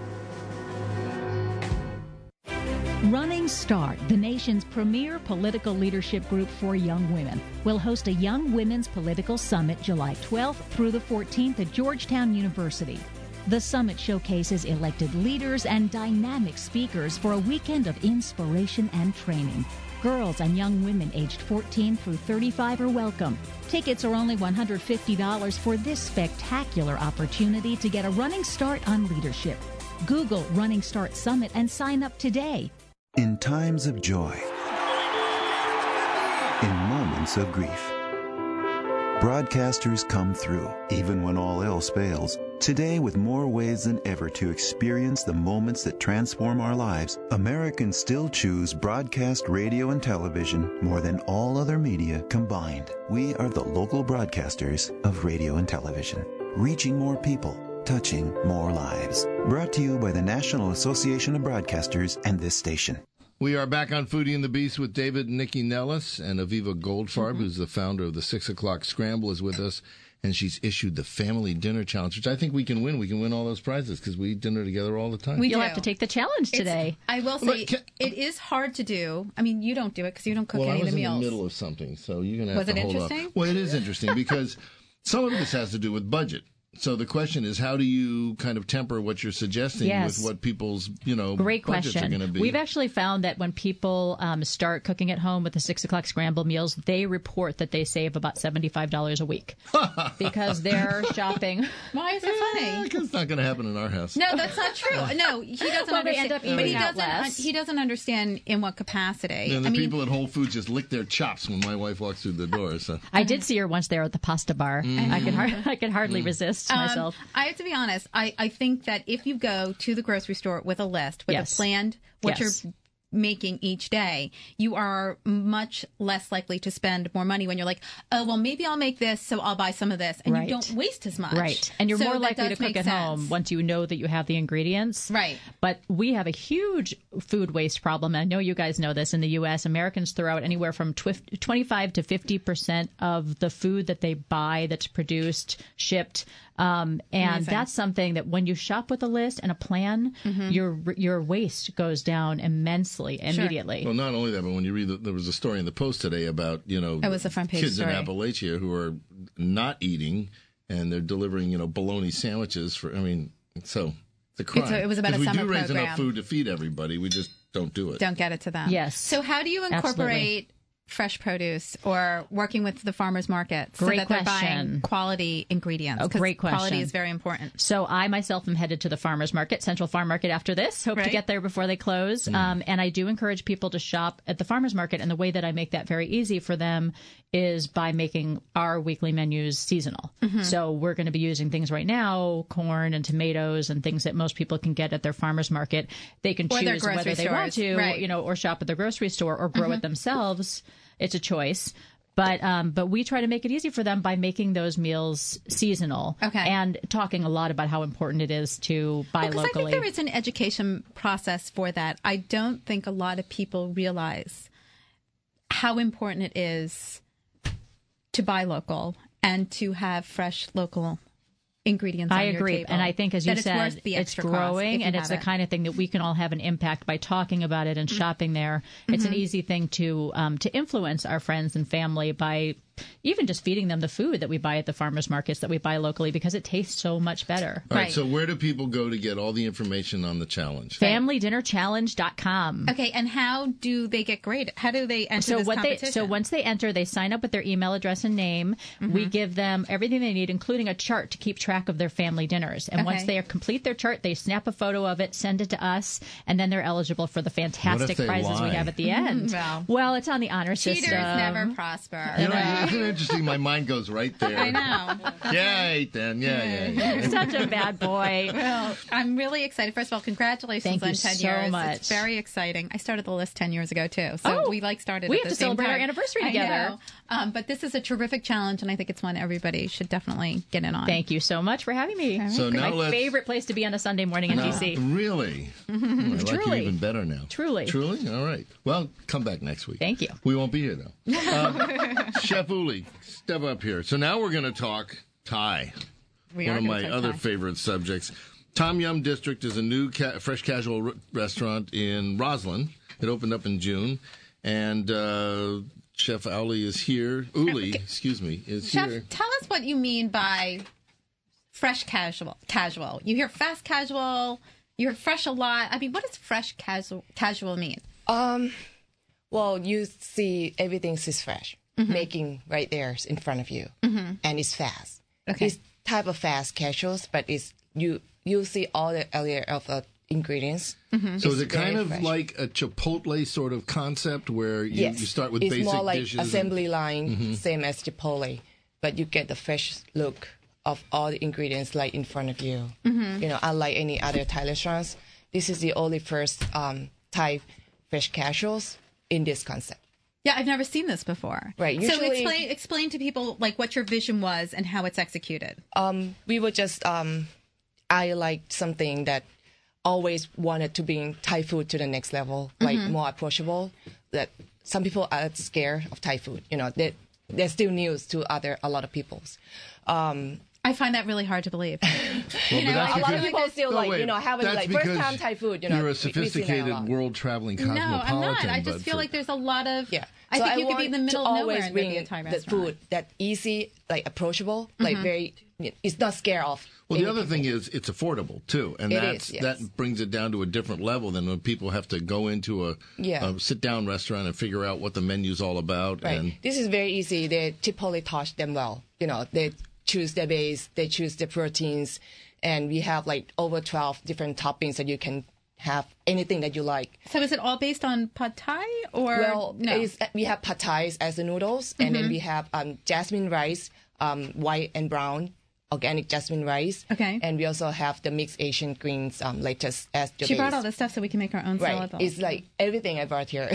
Running Start, the nation's premier political leadership group for young women, will host a Young Women's Political Summit July twelfth through the fourteenth at Georgetown University. The summit showcases elected leaders and dynamic speakers for a weekend of inspiration and training. Girls and young women aged fourteen through thirty-five are welcome. Tickets are only one hundred fifty dollars for this spectacular opportunity to get a running start on leadership. Google Running Start Summit and sign up today. In times of joy, in moments of grief, broadcasters come through, even when all else fails. Today, with more ways than ever to experience the moments that transform our lives, Americans still choose broadcast radio and television more than all other media combined. We are the local broadcasters of radio and television, reaching more people, touching more lives. Brought to you by the National Association of Broadcasters and this station. We are back on Foodie and the Beast with David and Nikki Nellis, and Aviva Goldfarb, mm-hmm. who's the founder of the Six O'Clock Scramble, is with us, and she's issued the Family Dinner Challenge, which I think we can win. We can win all those prizes because we eat dinner together all the time. We You'll do. have to take the challenge today. It's, I will say, can, it is hard to do. I mean, you don't do it because you don't cook well, any of the meals. I was in the middle of something, so you're going to have was to hold up. Was it interesting? Well, it is interesting because some of this has to do with budget. So the question is, how do you kind of temper what you're suggesting yes. with what people's, you know, Great budgets question. are going to be? We've actually found that when people um, start cooking at home with the six o'clock scramble meals, they report that they save about seventy-five dollars a week because they're shopping. Why is it funny? Yeah, it's not going to happen in our house. No, that's not true. No, he doesn't well, understand. They end up eating but he out doesn't. less. He doesn't understand in what capacity. And the I mean, people at Whole Foods just lick their chops when my wife walks through the door. So I did see her once there at the pasta bar. Mm. I could har- I could hardly mm. resist um, myself. I have to be honest. I, I think that if you go to the grocery store with a list, with yes. a planned what yes. you're making each day, you are much less likely to spend more money when you're like, oh, well, maybe I'll make this, so I'll buy some of this. And right. you don't waste as much. Right. And you're so more likely to cook at sense. home once you know that you have the ingredients. Right. But we have a huge food waste problem. I know you guys know this in the U S. Americans throw out anywhere from twenty-five to fifty percent of the food that they buy that's produced, shipped. Um, and Amazing. That's something that when you shop with a list and a plan, mm-hmm. your your waste goes down immensely immediately. Sure. Well, not only that, but when you read, the, there was a story in the Post today about, you know, it was a front page kids story. in Appalachia who are not eating and they're delivering, you know, bologna sandwiches for, I mean, so it's a crime. It's a, it was about a we summer do raise program. enough food to feed everybody. We just don't do it. Don't get it to them. Yes. So how do you incorporate Absolutely. fresh produce or working with the farmers market so Great that they're question. buying quality ingredients? Oh, great question. Quality is very important. So I myself am headed to the farmers market, Central Farm Market, after this. Hope right. to get there before they close. Mm. Um, and I do encourage people to shop at the farmers market. And the way that I make that very easy for them is by making our weekly menus seasonal. Mm-hmm. So we're going to be using things right now, corn and tomatoes and things that most people can get at their farmers market. They can or choose whether they stores. want to, right. you know, or shop at the grocery store or grow mm-hmm. it themselves. It's a choice. But um, but we try to make it easy for them by making those meals seasonal. Okay. And talking a lot about how important it is to buy well, locally. I think there is an education process for that. I don't think a lot of people realize how important it is to buy local and to have fresh local ingredients I on agree. your table. And I think, as you that it's said, worth the it's extra cost if growing, you and have it's the it. kind of thing that we can all have an impact by talking about it and mm-hmm. shopping there. It's mm-hmm. an easy thing to um, to influence our friends and family by even just feeding them the food that we buy at the farmers markets that we buy locally, because it tastes so much better. All right, right. So where do people go to get all the information on the challenge? family dinner challenge dot com. Okay, and how do they get graded? How do they enter so this what competition? They, so once they enter, they sign up with their email address and name. Mm-hmm. We give them everything they need, including a chart to keep track of their family dinners. And okay. once they complete their chart, they snap a photo of it, send it to us, and then they're eligible for the fantastic prizes lie? we have at the end. well, well, it's on the honor cheaters system. Cheaters never prosper. You know, isn't it interesting? My mind goes right there. I know. Yay, then. Yeah, yeah, yeah. You're such a bad boy. Well, I'm really excited. First of all, congratulations Thank on you ten so years. much. It's very exciting. I started the list ten years ago, too. So oh, we like started we at have the to same celebrate time. our anniversary together. I know. Um, but this is a terrific challenge, and I think it's one everybody should definitely get in on. Thank you so much for having me. Right. So now My let's... favorite place to be on a Sunday morning in no, D C. Really? Mm-hmm. I like Truly. you even better now. Truly. Truly? All right. Well, come back next week. Thank you. We won't be here, though. Um, Chef Uli, step up here. So now we're going to talk Thai. We one are of my talk other Thai. favorite subjects. Tom Yum District is a new ca- fresh casual r- restaurant in Roslyn. It opened up in June. And uh, Chef Uli is here. Uli, okay. excuse me, is Chef, here. Tell us what you mean by fresh casual. Casual. You hear fast casual. You hear fresh a lot. I mean, what does fresh casual casual mean? Um, well, you see everything is fresh, mm-hmm. making right there in front of you, mm-hmm. and it's fast. Okay. It's type of fast casuals, but it's you you see all the earlier of the ingredients. Mm-hmm. So is it kind of fresh. like a Chipotle sort of concept where you, yes. you start with it's basic more like dishes? assembly and, line, mm-hmm. same as Chipotle, but you get the fresh look of all the ingredients like in front of you. Mm-hmm. You know, unlike any other Thai restaurants, this is the only first um, Thai fresh casuals in this concept. Yeah, I've never seen this before. Right. So Usually, explain explain to people like what your vision was and how it's executed. Um, we were just um, I liked something that always wanted to bring Thai food to the next level, like mm-hmm. more approachable. That some people are scared of Thai food. You know, they they're still news to other a lot of peoples. Um, I find that really hard to believe. Well, you know, a lot of people still no, like, wait, you know, having like first time Thai food. You know, you're a we, sophisticated a world traveling cosmopolitan. No, I'm not. I just but feel for, like there's a lot of. Yeah. I so think I you could be in the middle of nowhere and be a Thai the restaurant. food that easy, like approachable, mm-hmm. like very. It's not scare off. Well, the other people. thing is it's affordable too, and it that's is, yes. that brings it down to a different level than when people have to go into a, yeah. a sit-down restaurant and figure out what the menu's all about. Right. And this is very easy. They typically touch them well. You know, they choose their base, they choose the proteins, and we have like over twelve different toppings that you can have anything that you like. So is it all based on pad Thai or well? No? It's, we have pad Thais as the noodles, mm-hmm. and then we have um, jasmine rice, um, white and brown. Organic jasmine rice. Okay. And we also have the mixed Asian greens um, lettuce as your She base. brought all this stuff so we can make our own right. salad bowl. It's like everything I brought here. Right.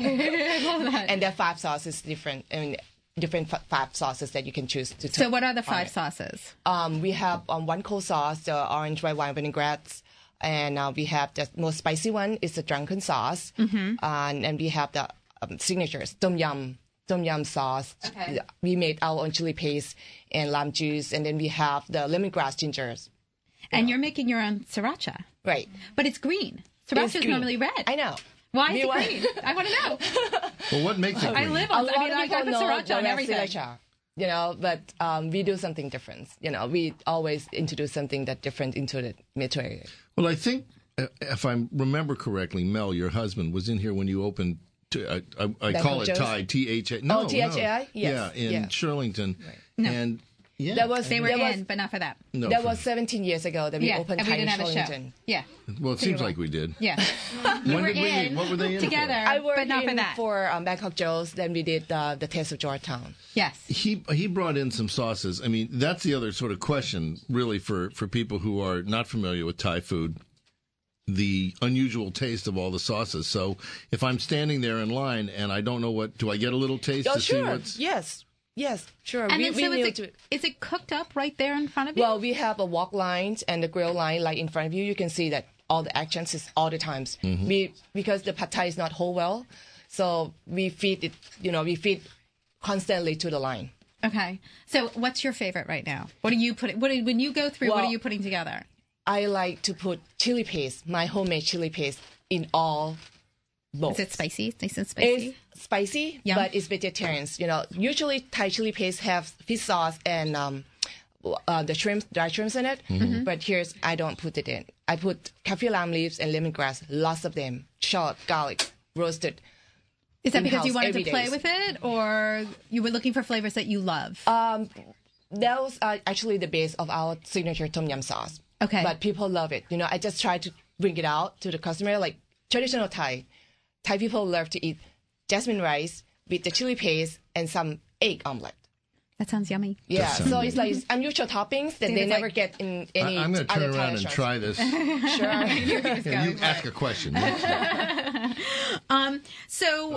I love that. And there are five sauces different. I mean, different f- five sauces that you can choose to. So what are the five it. sauces? Um, we have um, one cold sauce, the orange red wine vinaigrettes, and uh, we have the most spicy one is the drunken sauce, mm-hmm. uh, and, and we have the um, signatures tom yum. Tom yum sauce. Okay. We made our own chili paste and lime juice, and then we have the lemongrass gingers. And know. you're making your own sriracha, right? But it's green. Sriracha is normally red. I know. Why is we it want... green? I want to know. Well, what makes it green? I live on. A I mean, lot of I got people the know sriracha on everything. Sriracha, you know, but um, we do something different. You know, we always introduce something that different into the material. Well, I think uh, if I remember correctly, Mel, your husband, was in here when you opened. To, uh, I, I call it Thai, T H A. No, oh, T H A I? No. Yes. Yeah, in yeah. Shirlington. Right. No. And yeah. That was, they were that in, was, but not for that. No, that for, was seventeen years ago that we yeah, opened and Thai we didn't in have a show. Shirlington. Yeah. Well, it seems like we did. Yeah. When we were did we in meet? What were they in together, I worked but not in for that. For um, Bangkok Joe's, then we did uh, the Taste of Georgetown. Yes. He he brought in some sauces. I mean, that's the other sort of question, really, for, for people who are not familiar with Thai food. The unusual taste of all the sauces. So if I'm standing there in line and I don't know what, do I get a little taste oh, to sure. see what's... Yes, yes, sure. And we, then, we so knew is it, to... is it cooked up right there in front of you? Well, we have a wok line and the grill line like in front of you. You can see that all the actions is all the times. Mm-hmm. We because the pad Thai is not whole well, so we feed it, you know, we feed constantly to the line. Okay. So what's your favorite right now? What are you putting, what are, when you go through, Well, what are you putting together? I like to put chili paste, my homemade chili paste, in all bowls. Is it spicy? Nice and spicy? It's spicy, Yum. but it's vegetarian. You know, usually Thai chili paste have fish sauce and um, uh, the shrimp, dry shrimps in it. Mm-hmm. But here's, I don't put it in. I put kaffir lime leaves and lemongrass, lots of them, shallot, garlic, roasted. Is that because in-house you wanted to every play days. with it, or you were looking for flavors that you love? Um, that was uh, actually the base of our signature tom yum sauce. Okay. But people love it. You know, I just try to bring it out to the customer, like traditional Thai. Thai people love to eat jasmine rice with the chili paste and some egg omelet. That sounds yummy. Yeah, sounds so good. it's like unusual toppings that Think they it's never like- get in any I, I'm going to other turn Thai around and restaurants. try this. Sure. Yeah, you ask a question. um, so...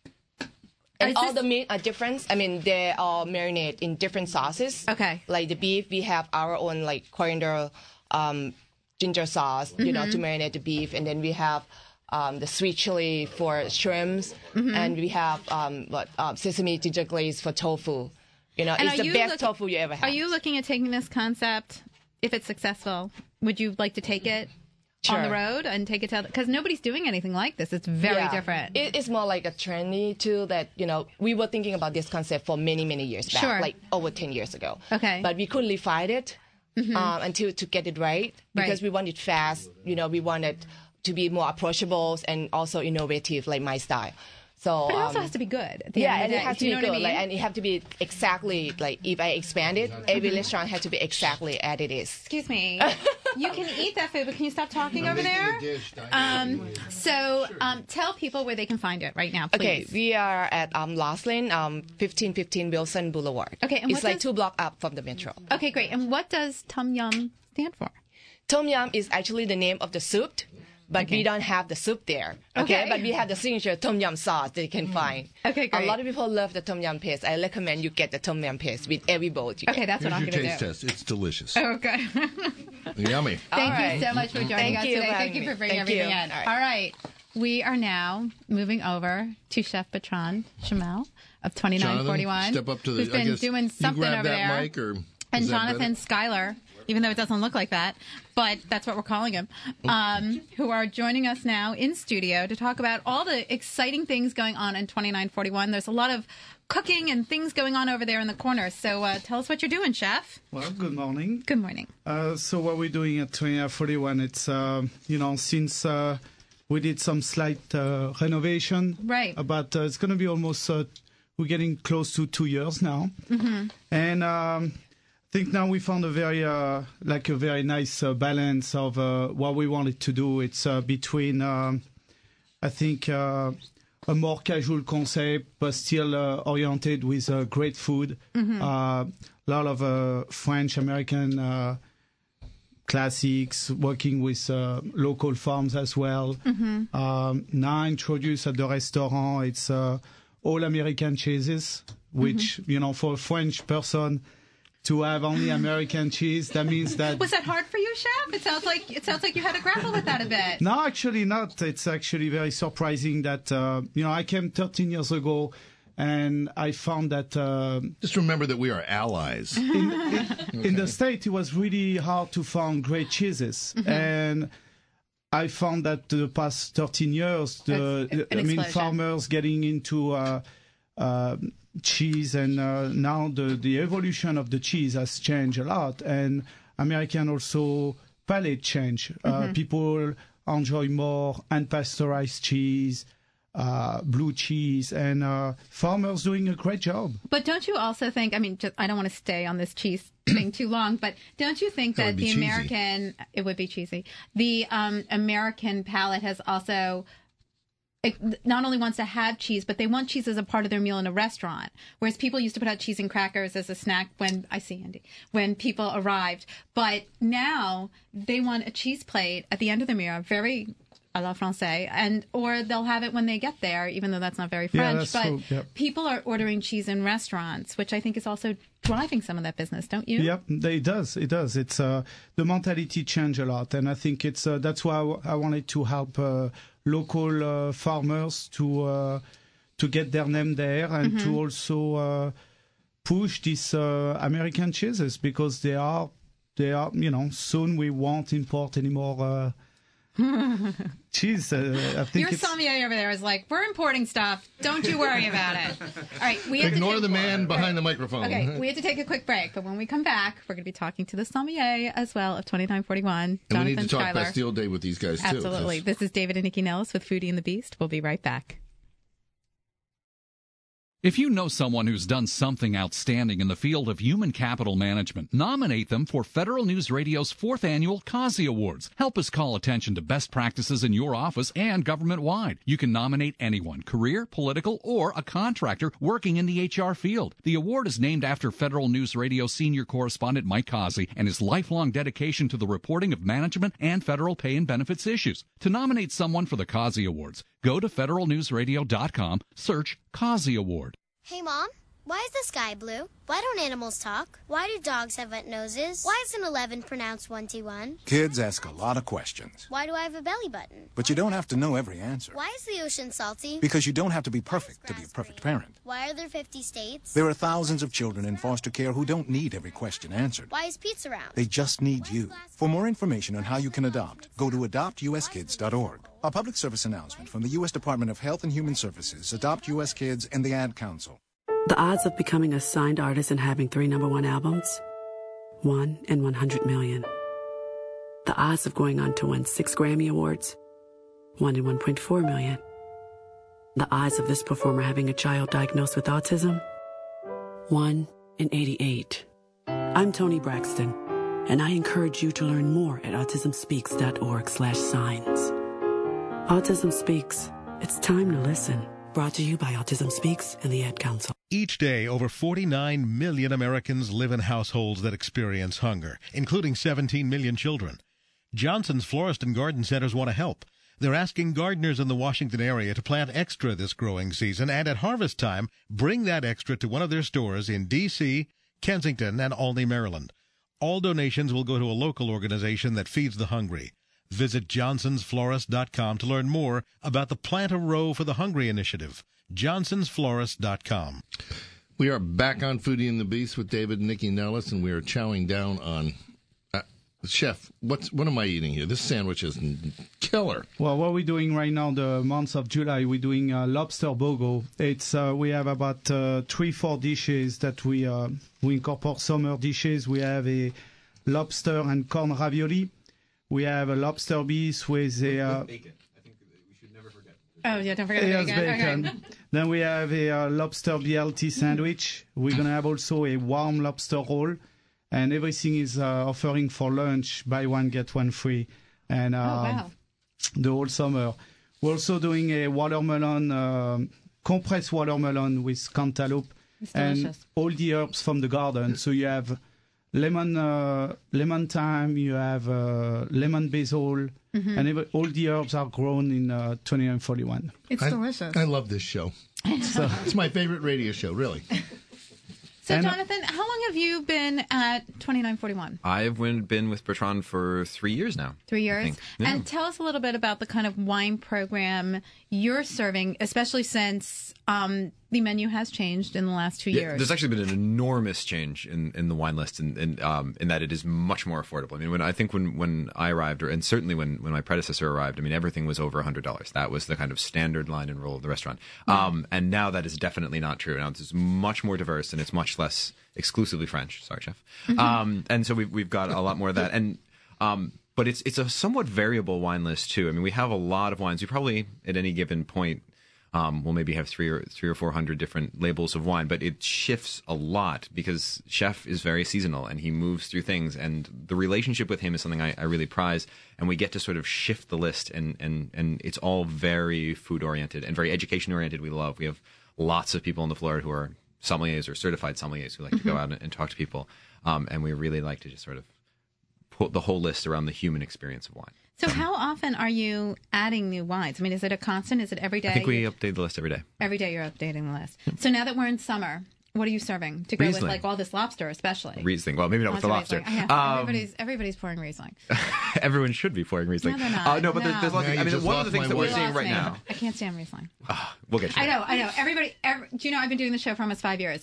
And Is all this- the meat are different. I mean, they are marinated in different sauces. Okay. Like the beef, we have our own like coriander, um, ginger sauce, you know, Mm-hmm. to marinate the beef, and then we have um, the sweet chili for shrimps, Mm-hmm. and we have um, what uh, sesame ginger glaze for tofu. You know, And it's are the you best look- tofu you ever had. Are you looking at taking this concept, if it's successful, would you like to take it on the Sure. road and take it to other... Because nobody's doing anything like this. It's very Yeah. different. It, it's more like a trendy too that, you know, we were thinking about this concept for many, many years back, Sure. like over ten years ago. Okay. But we couldn't find it um, until to get it right because Right. we wanted fast, you know, we wanted to be more approachable and also innovative, like my style. So, But it also um, has to be good at the yeah, end of and the it day. has Do to you be know good, what I mean? like, and it have to be exactly like if I expand it, every restaurant had to be exactly as it is. Excuse me. You can eat that food, but can you stop talking over there? Um, so um, tell people where they can find it right now, Okay, please. we are at um, Lost Lane, um, fifteen fifteen Wilson Boulevard. Okay, and it's what like does- two block up from the metro. Okay, great. And what does Tom Yum stand for? Tom Yum is actually the name of the soup, but we don't have the soup there. Okay? Okay. But we have the signature Tom Yum sauce that you can find. Okay, great. A lot of people love the Tom Yum paste. I recommend you get the Tom Yum paste with every bowl you Okay, get. that's what Here's I'm your going to taste do. test. It's delicious. Oh, good. Yummy. Thank All you right. so much for joining Thank us you for today. Thank having you me. for bringing Thank everything you. in. All right. All right. We are now moving over to Chef Bertrand Chamel of twenty-nine forty-one. Jonathan, step up to the. Who's been I guess doing you something grab over that there. mic, or And is that better? Jonathan Schuyler, even though it doesn't look like that, but that's what we're calling him, um, who are joining us now in studio to talk about all the exciting things going on in twenty-nine forty-one. There's a lot of cooking and things going on over there in the corner. So uh, tell us what you're doing, Chef. Well, good morning. Good morning. Uh, so what we're doing at twenty-nine forty-one, it's, uh, you know, since uh, we did some slight uh, renovation. Right. About, uh, it's going to be almost, uh, we're getting close to two years now. Mm-hmm. And um, I think now we found a very, uh, like a very nice uh, balance of uh, what we wanted to do. It's uh, between, um, I think, uh, a more casual concept, but still uh, oriented with uh, great food. Mhm. Uh, a lot of uh, French American uh, classics, working with uh, local farms as well. Mhm. Um, now introduced at the restaurant, it's uh, all American cheeses, which, you know, for a French person to have only American cheese, that means that... Was that hard for you, Chef? It sounds like it sounds like you had to grapple with that a bit. No, actually not. It's actually very surprising that, uh, you know, I came thirteen years ago and I found that... Uh, Just remember that we are allies. in, in, in the States, it was really hard to find great cheeses. Mhm. And I found that the past thirteen years, the, An I mean, explosion. farmers getting into... Uh, uh, cheese, and uh, now the, the evolution of the cheese has changed a lot, and American also palate change. Uh, Mhm. people enjoy more unpasteurized cheese, uh, blue cheese, and uh, farmers doing a great job. But don't you also think, I mean, just, I don't want to stay on this cheese thing too long, but don't you think That that would be the cheesy. American, it would be cheesy, the um, American palate has also, it not only wants to have cheese, but they want cheese as a part of their meal in a restaurant. Whereas people used to put out cheese and crackers as a snack when, I see Andy, when people arrived. But now they want a cheese plate at the end of the meal, very à la française, and or they'll have it when they get there, even though that's not very Yeah, French. that's but true, yep. people are ordering cheese in restaurants, which I think is also driving some of that business, don't you? Yep, it does. It does. It's uh, the mentality changed a lot, and I think it's uh, that's why I, w- I wanted to help uh, local uh, farmers to uh, to get their name there, and Mhm. to also uh, push these uh, American cheeses because they are, they are, you know, soon we won't import any more uh, cheese. Uh, I think Your it's... sommelier over there is like, we're importing stuff. Don't you worry about it. All right, we have Ignore to take, the man behind the microphone. Okay, we have to take a quick break, but when we come back, we're going to be talking to the sommelier as well of twenty-nine forty-one, And Jonathan we need to talk Schuyler. Bastille Day with these guys, too. Absolutely. This is David and Nikki Nellis with Foodie and the Beast. We'll be right back. If you know someone who's done something outstanding in the field of human capital management, nominate them for Federal News Radio's fourth annual Kazi Awards. Help us call attention to best practices in your office and government-wide. You can nominate anyone, career, political, or a contractor working in the H R field. The award is named after Federal News Radio senior correspondent Mike Kazi and his lifelong dedication to the reporting of management and federal pay and benefits issues. To nominate someone for the Kazi Awards, go to federal news radio dot com, search Kazi Award. Hey, Mom, why is the sky blue? Why don't animals talk? Why do dogs have wet noses? Why is an eleven pronounced twenty-one? Kids ask a lot of questions, Why do I have a belly button? but you don't have to know every answer. Why is the ocean salty? Because you don't have to be perfect to be a perfect parent. Why are there fifty states? There are thousands of children in foster care who don't need every question answered. Why is pizza round? They just need you. For more information on how you can adopt, go to adopt u s kids dot org. A public service announcement from the U S Department of Health and Human Services, Adopt U S Kids, and the Ad Council. The odds of becoming a signed artist and having three number one albums? One in one hundred million. The odds of going on to win six Grammy Awards? One in one point four million. The odds of this performer having a child diagnosed with autism? One in eighty-eight. I'm Toni Braxton, and I encourage you to learn more at autism speaks dot org slash signs. Autism Speaks. It's time to listen. Brought to you by Autism Speaks and the Ad Council. Each day, over forty-nine million Americans live in households that experience hunger, including seventeen million children. Johnson's Florist and Garden Centers want to help. They're asking gardeners in the Washington area to plant extra this growing season, and at harvest time, bring that extra to one of their stores in D C, Kensington, and Albany, Maryland. All donations will go to a local organization that feeds the hungry. Visit johnsons florist dot com to learn more about the Plant a Row for the Hungry initiative. johnsons florist dot com. We are back on Foodie and the Beast with David and Nikki Nellis, and we are chowing down on... Uh, Chef, what's, what am I eating here? This sandwich is killer. Well, what we're doing right now, the month of July, we're doing uh, lobster bogo. It's uh, we have about uh, three, four dishes that we uh, we incorporate summer dishes. We have a lobster and corn ravioli. We have a lobster beef with a... Uh, bacon. I think we should never forget. Oh, yeah, don't forget the yes, bacon. bacon. Then we have a uh, lobster B L T sandwich. We're going to have also a warm lobster roll. And everything is uh, offering for lunch, buy one, get one free. And uh, Oh, wow. the whole summer. We're also doing a watermelon, uh, compressed watermelon with cantaloupe. It's and delicious. all the herbs from the garden. So you have lemon, uh, lemon thyme, you have uh, lemon basil, Mhm. and every, all the herbs are grown in uh, twenty-nine forty-one. It's I, delicious. I love this show. So- It's my favorite radio show, really. So, And- Jonathan, how long have you been at twenty-nine forty-one? I've been been with Bertrand for three years now. Three I years? think. Yeah. And tell us a little bit about the kind of wine program you're serving, especially since um, the menu has changed in the last two Yeah, years. there's actually been an enormous change in, in the wine list, and in, in, um, in that it is much more affordable. I mean, when I think when, when I arrived, or and certainly when, when my predecessor arrived, I mean, everything was over a hundred dollars. That was the kind of standard line and roll of the restaurant. Um, and now that is definitely not true. Now it's much more diverse, and it's much less exclusively French. Sorry, chef. Mhm. Um, and so we've we've got a lot more of that, and um, but it's it's a somewhat variable wine list too. I mean, we have a lot of wines. We probably at any given point. Um, we'll maybe have three or three or four hundred different labels of wine, but it shifts a lot because Chef is very seasonal and he moves through things, and the relationship with him is something I, I really prize. And we get to sort of shift the list, and and and it's all very food oriented and very education oriented. We love. We have lots of people on the floor who are sommeliers or certified sommeliers who like to go out and, and talk to people, um, and we really like to just sort of put the whole list around the human experience of wine. So how often are you adding new wines? I mean, is it a constant? Is it every day? I think we You're- update the list every day. Every day you're updating the list. So now that we're in summer, what are you serving to go Riesling. with like all this lobster, especially? Riesling. Well, maybe not with the Lots of lobster. Riesling. I know. Um, everybody's everybody's pouring Riesling. Everyone should be pouring Riesling. No, they're not. Uh, no, but No. There's, there's lots. Now Of, you I mean, just one of lost the things my that we're voice. seeing Lost right me. now. I can't stand Riesling. We'll get you. I know, I know. Everybody, every, do you know, I've been doing the show for almost five years.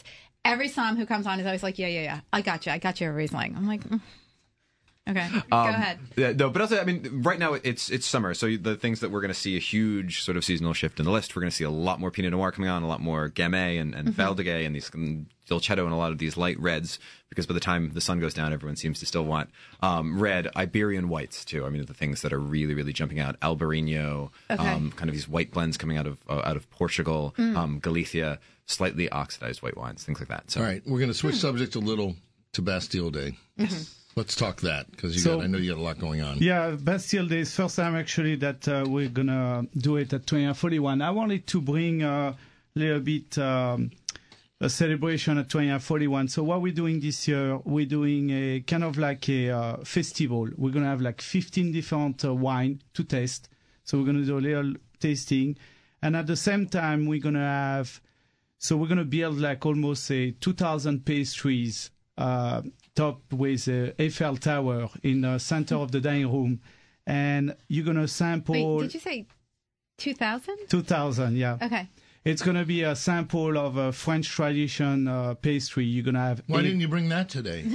every Som who comes on is always like, yeah, yeah, yeah, I got you, I got you a Riesling. I'm like, mm. okay, go Um, ahead. Yeah, no, but also, I mean, right now it's it's summer, so the things that we're going to see a huge sort of seasonal shift in the list. We're going to see a lot more Pinot Noir coming on, a lot more Gamay and, and Mhm. Valdegay and these and Dolcetto and a lot of these light reds, because by the time the sun goes down, everyone seems to still want um, red Iberian whites too. I mean, the things that are really, really jumping out: Albarino, Okay. um, kind of these white blends coming out of uh, out of Portugal, Mm. um, Galicia, slightly oxidized white wines, things like that. So, All right, we're going to switch subject a little to Bastille Day. Let's talk that because you So- got. I know you got a lot going on. Yeah, Bastille Day is first time actually that uh, we're gonna do it at twenty-nine forty-one. I wanted to bring a little bit um, a celebration at twenty-nine forty-one. So what we're doing this year, we're doing a kind of like a uh, festival. We're gonna have like fifteen different uh, wine to taste. So we're gonna do a little tasting, and at the same time we're gonna have. So we're gonna build like almost a two thousand pastries. Uh, topped with uh, Eiffel Tower in the center of the dining room, and you're gonna sample. Wait, did you say two thousand? two thousand, yeah. Okay. It's gonna be a sample of a French tradition uh, pastry. You're gonna have. Why eight- didn't you bring that today?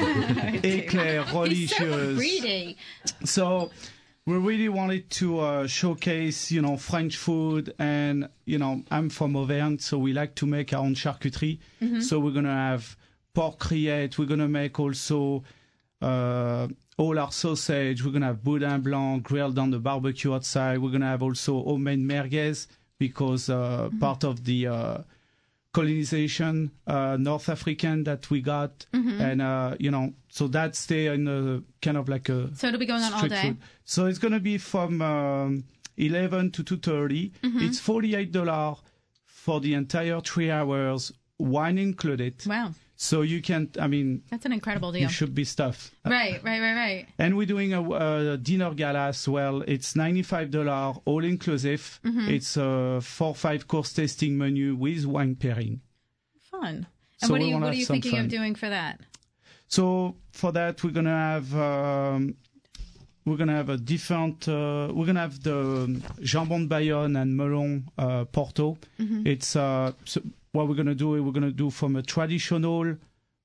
Eclair, He's so religious. greedy. So we really wanted to uh, showcase, you know, French food, and you know, I'm from Auvergne, so we like to make our own charcuterie. Mhm. So we're gonna have pork rillette. We're gonna make also uh, all our sausage. We're gonna have boudin blanc grilled on the barbecue outside. We're gonna have also homemade merguez because uh, part of the uh, colonization uh, North African that we got, Mhm. and uh, you know, so that's there in a kind of like a So it'll be going on all street day? food. So it's gonna be from um, eleven to two thirty. Mhm. It's forty-eight dollars for the entire three hours, wine included. Wow. So you can, I mean, That's an incredible deal. you should be stuffed. Right, right, right, right. And we're doing a, a dinner gala as well. It's ninety-five dollars all inclusive. Mhm. It's a four five course tasting menu with wine pairing. Fun. And So what are we you wanna what are have you some thinking fun. of doing for that? So for that, we're gonna have um, we're gonna have a different. Uh, we're gonna have the jambon de Bayonne and melon uh, Porto. Mhm. It's uh, so what we're gonna do. We're gonna do from a traditional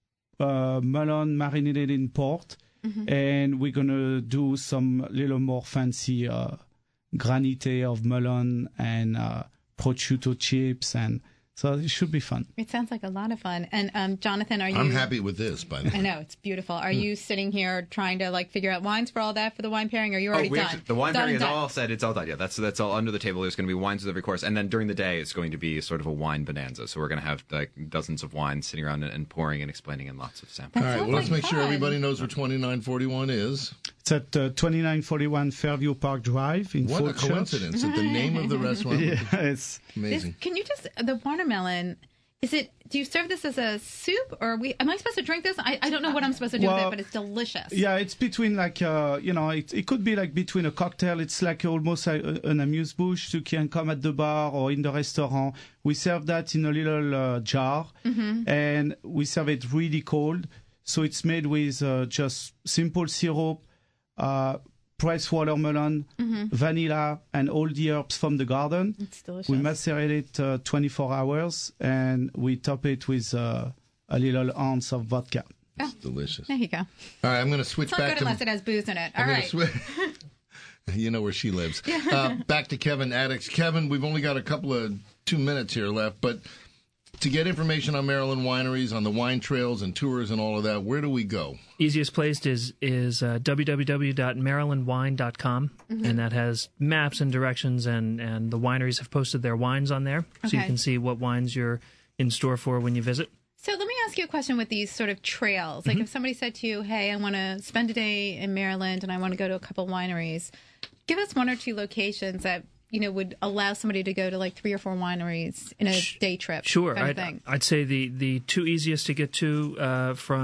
uh, melon marinated in port, Mhm. and we're gonna do some little more fancy uh, granite of melon and uh, prosciutto chips, and so it should be fun. It sounds like a lot of fun. And um, Jonathan, are you? I'm happy with this, by the way. I know it's beautiful. Are Hmm. you sitting here trying to like figure out wines for all that for the wine pairing? Or are you already oh, we done? Actually, the wine Done, pairing is done. all said. It's all done. Yeah, that's that's all under the table. There's going to be wines with every course, and then during the day, it's going to be sort of a wine bonanza. So we're going to have like dozens of wines sitting around and, and pouring and explaining in lots of samples. All right, well, let's make sure everybody knows where twenty-nine forty-one is. It's at uh, twenty-nine forty-one Fairview Park Drive in What a Fort Church. coincidence that the name of the restaurant. Yeah, it's amazing. This, can you just the watermelon? Is it? Do you serve this as a soup, or are we? Am I supposed to drink this? I, I don't know what I'm supposed to do with Well, it, but it's delicious. Yeah, it's between like uh, you know, it it could be like between a cocktail. It's like almost like a, an amuse bouche. You can come at the bar or in the restaurant. We serve that in a little uh, jar, Mhm. and we serve it really cold. So it's made with uh, just simple syrup, uh, pressed watermelon, Mhm. vanilla, and all the herbs from the garden. It's delicious. We macerate it uh, twenty-four hours, and we top it with uh, a little ounce of vodka. Oh, delicious. There you go. All right, I'm going to switch It's not back good to. unless it has booze in it. All I'm gonna right. swi- you know where she lives. Yeah. Uh, back to Kevin Addicts. Kevin, we've only got a couple of two minutes here left, but to get information on Maryland wineries, on the wine trails and tours and all of that, where do we go? Easiest place is is uh, w w w dot maryland wine dot com, Mhm. and that has maps and directions, and, and the wineries have posted their wines on there, so you Okay. can see what wines you're in store for when you visit. So let me ask you a question with these sort of trails. Like Mhm. if somebody said to you, hey, I want to spend a day in Maryland and I want to go to a couple wineries, give us one or two locations that, you know, would allow somebody to go to like three or four wineries in a day trip. Sure, kind of I'd, thing. I'd say the, the two easiest to get to uh, from